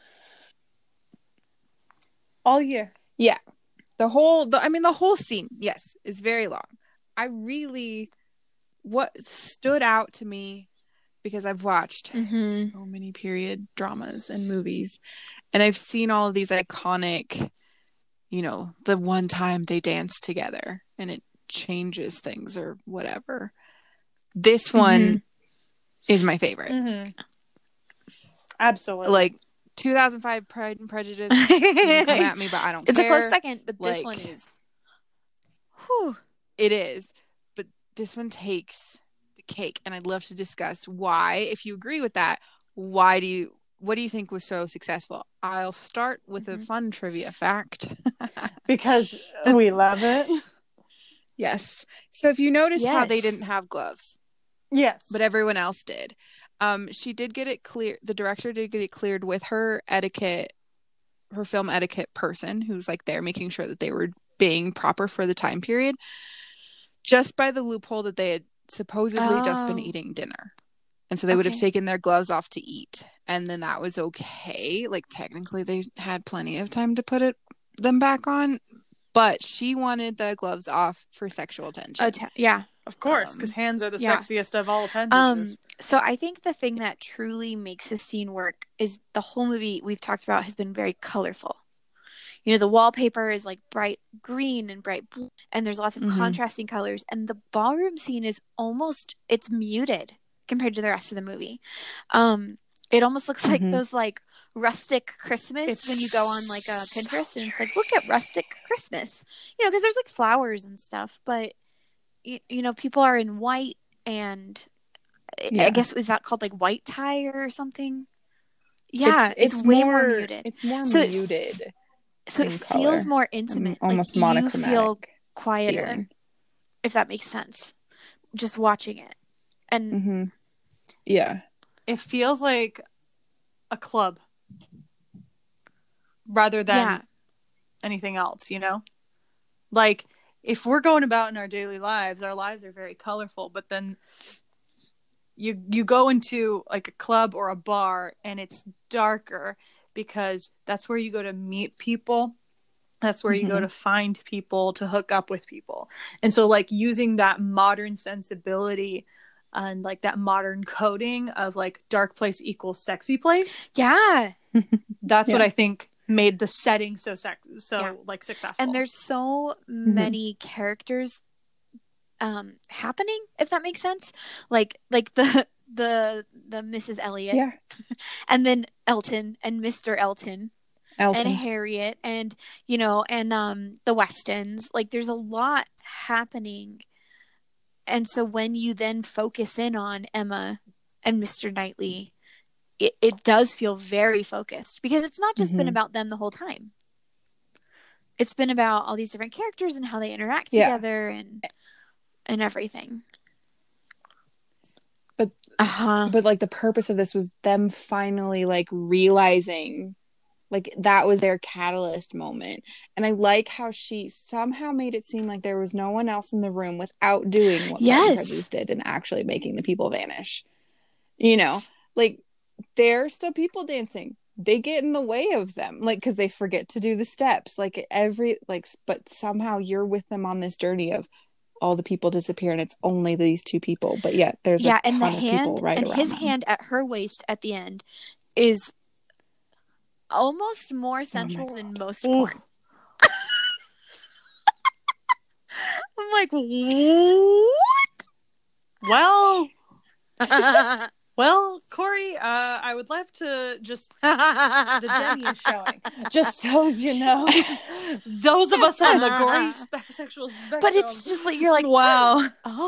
all year. Yeah. The whole scene, yes, is very long. What stood out to me, because I've watched so many period dramas and movies, and I've seen all of these iconic, the one time they dance together and it changes things or whatever. This one is my favorite. Absolutely. Like 2005 Pride and Prejudice. You can come at me, but I don't care. It's a close second, but this one is. It is. But this one takes the cake. And I'd love to discuss why, if you agree with that, what do you think was so successful? I'll start with a fun trivia fact. Because we love it. Yes. So if you noticed how they didn't have gloves. Yes. But everyone else did. She did get it clear. The director did get it cleared with her film etiquette person who's like there making sure that they were being proper for the time period, just by the loophole that they had supposedly just been eating dinner. And so they would have taken their gloves off to eat. And then that was okay. Like technically they had plenty of time to put them back on. But she wanted the gloves off for sexual tension. Of course, because hands are the sexiest of all appendages. So I think the thing that truly makes this scene work is the whole movie we've talked about has been very colorful. You know, the wallpaper is like bright green and bright blue, and there's lots of contrasting colors. And the ballroom scene is it's muted compared to the rest of the movie. It almost looks like those like rustic Christmas when you go on like a Pinterest and it's like, look at rustic Christmas, you know, because there's like flowers and stuff, but you know, people are in white and I guess, is that called like white tie or something? Yeah, it's way more muted. It's more muted. So it feels more intimate. Almost like monochromatic. You feel quieter, here. If that makes sense. Just watching it. And yeah. It feels like a club rather than anything else, you know? Like, if we're going about in our daily lives, our lives are very colorful, but then you go into like a club or a bar and it's darker because that's where you go to meet people. That's where you go to find people, to hook up with people. And so like using that modern sensibility and like that modern coding of like dark place equals sexy place. Yeah. That's what I think made the setting so like successful. And there's so many characters happening, if that makes sense. Like the Mrs. Elliot, and then Elton and Mr. Elton and Harriet, and you know, and the Westons. Like there's a lot happening, and so when you then focus in on Emma and Mr. Knightley, it does feel very focused, because it's not just been about them the whole time. It's been about all these different characters and how they interact together and everything. But like the purpose of this was them finally like realizing like that was their catalyst moment. And I like how she somehow made it seem like there was no one else in the room without doing what Pride and Prejudice did and actually making the people vanish. You know, like they're still people dancing. They get in the way of them, like, because they forget to do the steps, like but somehow you're with them on this journey of all the people disappear and it's only these two people, but yet there's a ton of people right around his them. hand at her waist at the end is almost more sensual than most porn. I'm like, what? Well, Corey, I would love to just the Demi is showing. Just so you know, those of us on the gory sexual spectrum. But it's just like you're like, wow,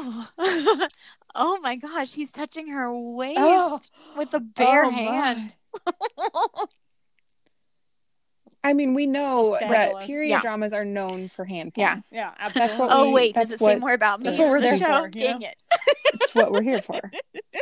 oh my gosh, he's touching her waist with a bare hand. I mean, we know that period dramas are known for hand porn. Yeah, absolutely. Does it say more about me? That's what we're there for. Dang it! It's what we're here for.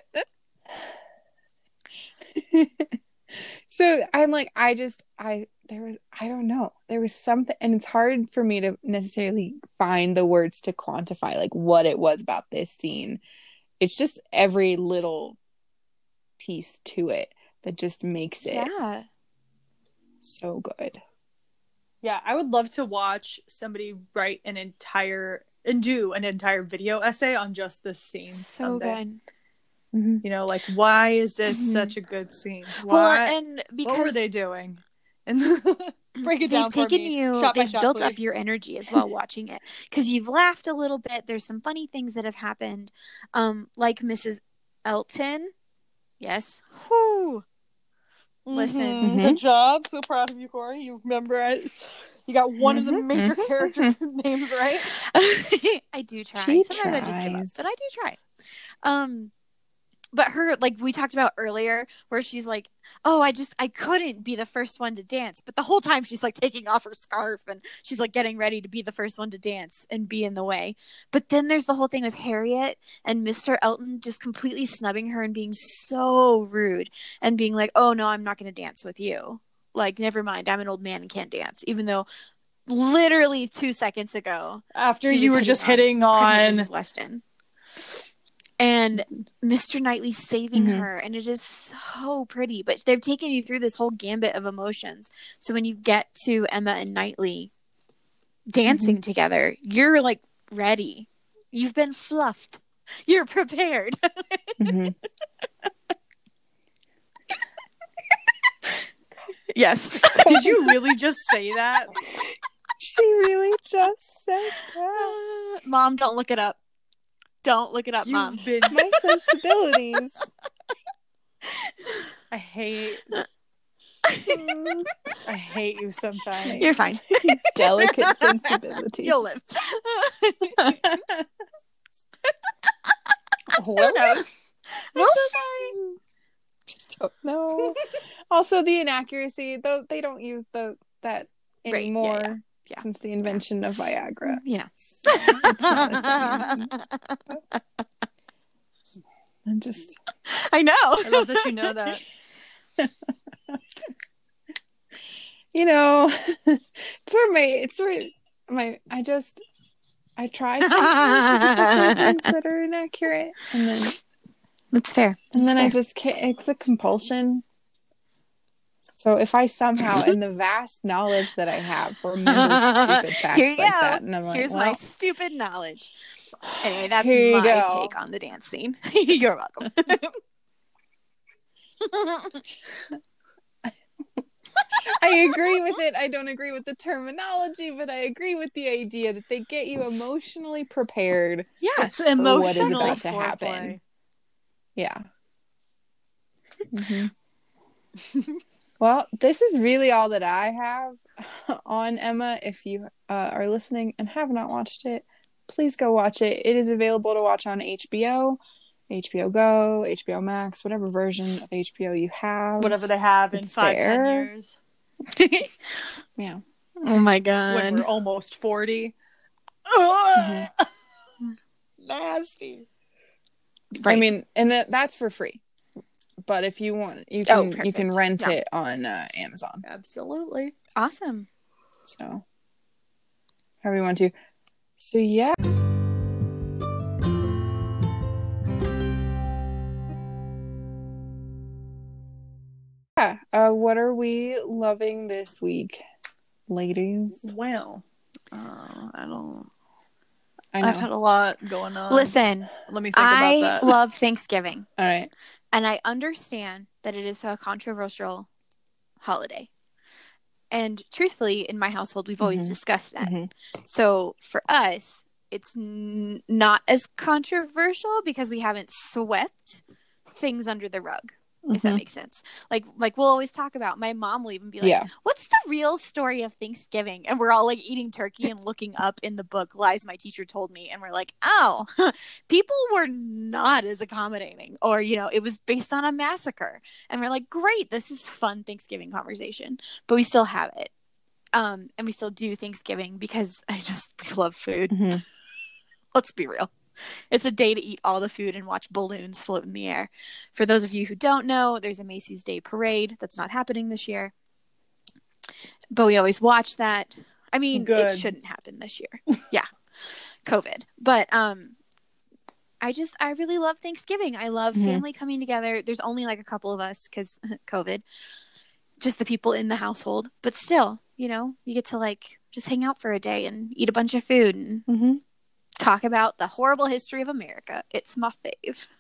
So I'm like, I don't know. There was something, and it's hard for me to necessarily find the words to quantify like what it was about this scene. It's just every little piece to it that just makes it so good. Yeah, I would love to watch somebody write do an entire video essay on just this scene. So someday. good. Mm-hmm. You know, like, why is this such a good scene? And because what were they doing? And break it down for me. They've built up your energy as well watching it, because you've laughed a little bit. There's some funny things that have happened, like Mrs. Elton. Yes. Whoo. Listen. Good job. So proud of you, Corey. You remember it. You got one of the major character names right. I do try. She Sometimes tries. I just give up, but I do try. But her, like we talked about earlier, where she's like, oh, I couldn't be the first one to dance. But the whole time she's like taking off her scarf and she's like getting ready to be the first one to dance and be in the way. But then there's the whole thing with Harriet and Mr. Elton just completely snubbing her and being so rude and being like, oh, no, I'm not going to dance with you. Like, never mind. I'm an old man and can't dance. Even though literally 2 seconds ago, after you were just hitting on Mrs. Weston. And Mr. Knightley saving her, and it is so pretty. But they've taken you through this whole gambit of emotions. So when you get to Emma and Knightley dancing together, you're like ready. You've been fluffed. You're prepared. Mm-hmm. Yes. Did you really just say that? She really just said that. Mom, don't look it up. Don't look it up, Mom. You've been. My sensibilities. I hate you sometimes. You're fine. Delicate sensibilities. You'll live. Well, We'll try. don't know. Also, the inaccuracy, though, they don't use that anymore Yeah. since the invention of Viagra. Yeah. So it's not a thing. I'm just, I know. I love that you know that. you know, it's where I try sometimes things that are inaccurate, and then That's fair. I just can't. It's a compulsion. So if I somehow, in the vast knowledge that I have, remember stupid facts Here you like go. that, and I'm like, Here's well, my stupid knowledge. Anyway, that's Here you my go. take on the dance scene. You're welcome. I agree with it. I don't agree with the terminology, but I agree with the idea that they get you emotionally prepared. Yeah. It's emotional what is about to foreplay. happen. Yeah. Mm-hmm. Well, this is really all that I have on Emma. If you are listening and have not watched it, please go watch it. It is available to watch on HBO, HBO Go, HBO Max, whatever version of HBO you have. Whatever they have in It's 5-10 there. years. Yeah. Oh my When god. we're almost 40. Mm-hmm. Nasty. Right. I mean, and that's for free. But if you want, you can perfect. rent Yeah. it on Amazon. Absolutely. Awesome. So, however you want to. So yeah. Yeah. What are we loving this week, ladies? Well, I don't. I know. I've had a lot going on. Listen, Let me think about that. I love Thanksgiving. All right. And I understand that it is a controversial holiday. And truthfully, in my household, we've always discussed that. Mm-hmm. So for us, it's not as controversial because we haven't swept things under the rug, if that makes sense. Like we'll always talk about, my mom will even be like, what's the real story of Thanksgiving? And we're all like eating turkey and looking up in the book lies my teacher told me. And we're like, oh, people were not as accommodating, or, it was based on a massacre. And we're like, great, this is fun Thanksgiving conversation, but we still have it. And we still do Thanksgiving because we love food. Mm-hmm. Let's be real. It's a day to eat all the food and watch balloons float in the air. For those of you who don't know, there's a Macy's Day Parade that's not happening this year. But we always watch that. I mean, it shouldn't happen this year. Yeah. COVID. But I really love Thanksgiving. I love family coming together. There's only like a couple of us because COVID. Just the people in the household. But still, you get to like just hang out for a day and eat a bunch of food and talk about the horrible history of America. It's my fave.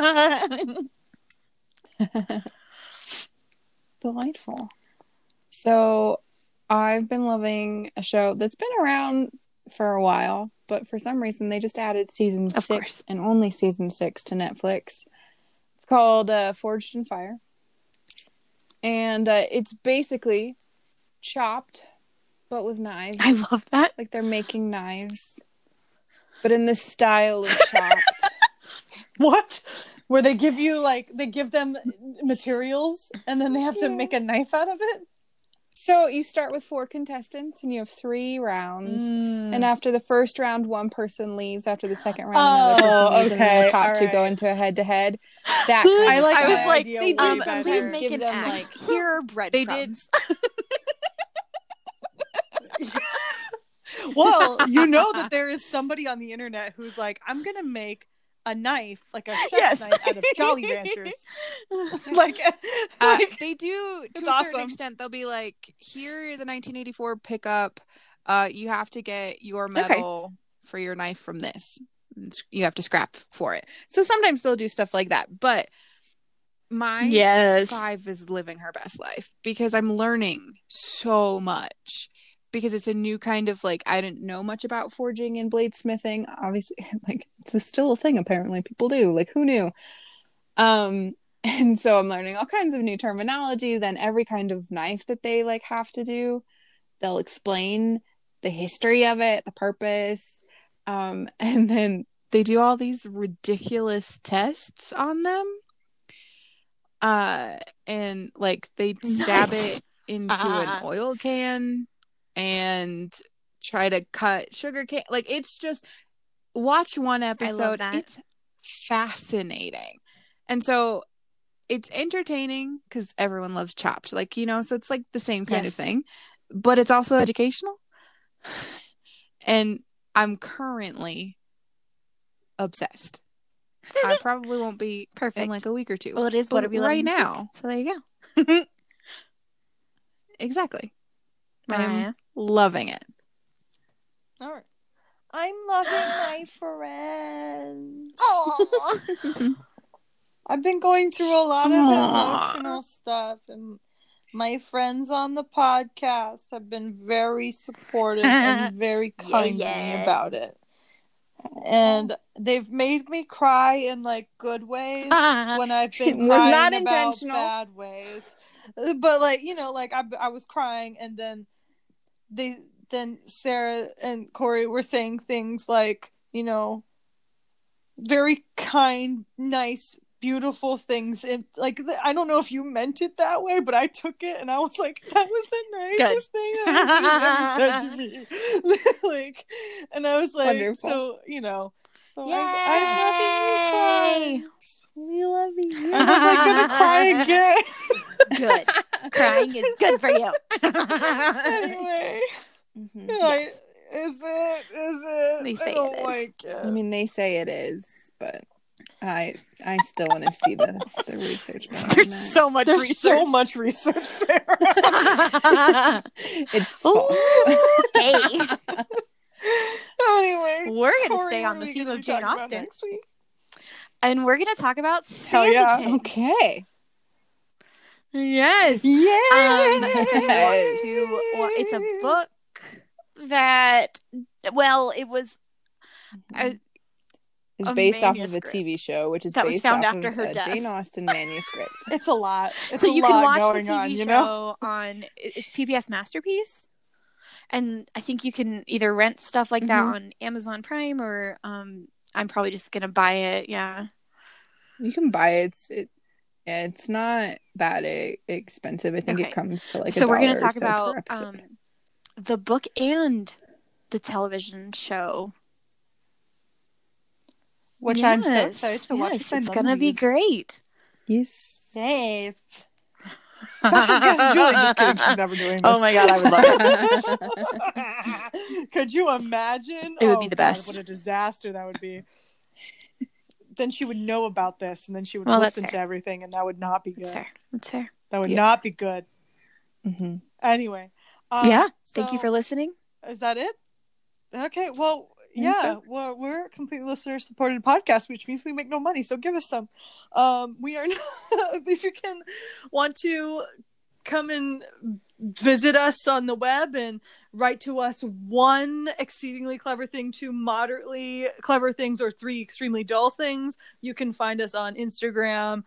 Delightful. So I've been loving a show that's been around for a while, but for some reason they just added season 6 and only season 6 to Netflix. It's called Forged in Fire. And it's basically Chopped, but with knives. I love that. Like they're making knives, but in the style of Chopped. What? Where they give them materials and then they have to make a knife out of it? So you start with 4 contestants and you have 3 rounds. And after the first round, one person leaves. After the second round, another person leaves. And then the top 2 go into a head-to-head. That kind of I was style. like, please make an them, axe. Here are breadcrumbs. Well, you know that there is somebody on the internet who's like, I'm going to make a knife, like a chef's knife out of Jolly Ranchers. They do, to a certain extent, they'll be like, here is a 1984 pickup. You have to get your medal for your knife from this. you have to scrap for it. So sometimes they'll do stuff like that. But my 5 is living her best life because I'm learning so much. Because it's a new kind of like, I didn't know much about forging and bladesmithing. Obviously, like it's still a thing. Apparently, people do. Like, who knew? And so I'm learning all kinds of new terminology. Then every kind of knife that they like have to do, they'll explain the history of it, the purpose, and then they do all these ridiculous tests on them. And like they stab it into an oil can. And try to cut sugar cane. Like, it's just, watch one episode. It's fascinating. And so it's entertaining because everyone loves Chopped. Like, you know, so it's like the same kind of thing. But it's also educational. And I'm currently obsessed. I probably won't be in like a week or 2. Well, it is what we right now. So there you go. Exactly. I'm loving it. All right. I'm loving my friends. Oh. I've been going through a lot of emotional stuff, and my friends on the podcast have been very supportive and very kind to me about it. And they've made me cry in like good ways when I've been crying not about intentional. Bad ways. But like, you know, like I was crying, and then then Sarah and Corey were saying things like, you know, very kind, nice, beautiful things. And like, I don't know if you meant it that way, but I took it and I was like, that was the nicest thing that ever said to me. Like, and I was like, wonderful. So, you know, so I'm loving you guys. We love you. I'm like gonna cry again. Good. Crying is good for you. Anyway. Mm-hmm. Yes. Is it? They say I don't like it. I mean, they say it is, but I still want to see the research behind There's that. So much research there. It's false. Hey. Anyway, we're gonna stay on the theme of Jane Austen next week, and we're gonna talk about Sanditon. Hell yeah. Okay. Yes. It's a book that, well, it was it's based off of a TV show, which is that based was found off after of her a death. Jane Austen manuscript. It's a lot. So you can watch the TV show on it's PBS Masterpiece, and I think you can either rent stuff like that on Amazon Prime, or I'm probably just gonna buy it. Yeah, you can buy it. It's not that expensive. I think it comes to like so we're gonna talk about the book and the television show, which I'm so excited to watch. It's gonna be great. Yes. Special guest Julie. Just kidding. She's never doing this. Oh my god, I would love it. Could you imagine? It would be the best. God, what a disaster that would be. Then she would know about this, and then she would listen to everything, and that would not be good. That's fair. That would not be good. Mm-hmm. Anyway. Thank you for listening. Is that it? Okay. Well, yeah. Well, we're a completely listener-supported podcast, which means we make no money. So give us some. We are. If you want to come and visit us on the web and write to us 1 exceedingly clever thing, 2 moderately clever things, or 3 extremely dull things, you can find us on Instagram,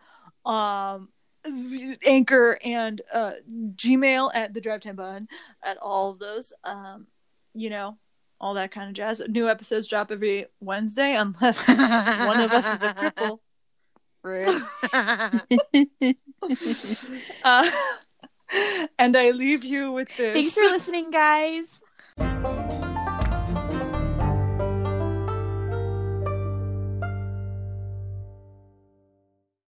Anchor, and Gmail at the Drive Time Bud, at all of those. You know, all that kind of jazz. New episodes drop every Wednesday, unless one of us is a cripple. And I leave you with this. Thanks for listening, guys.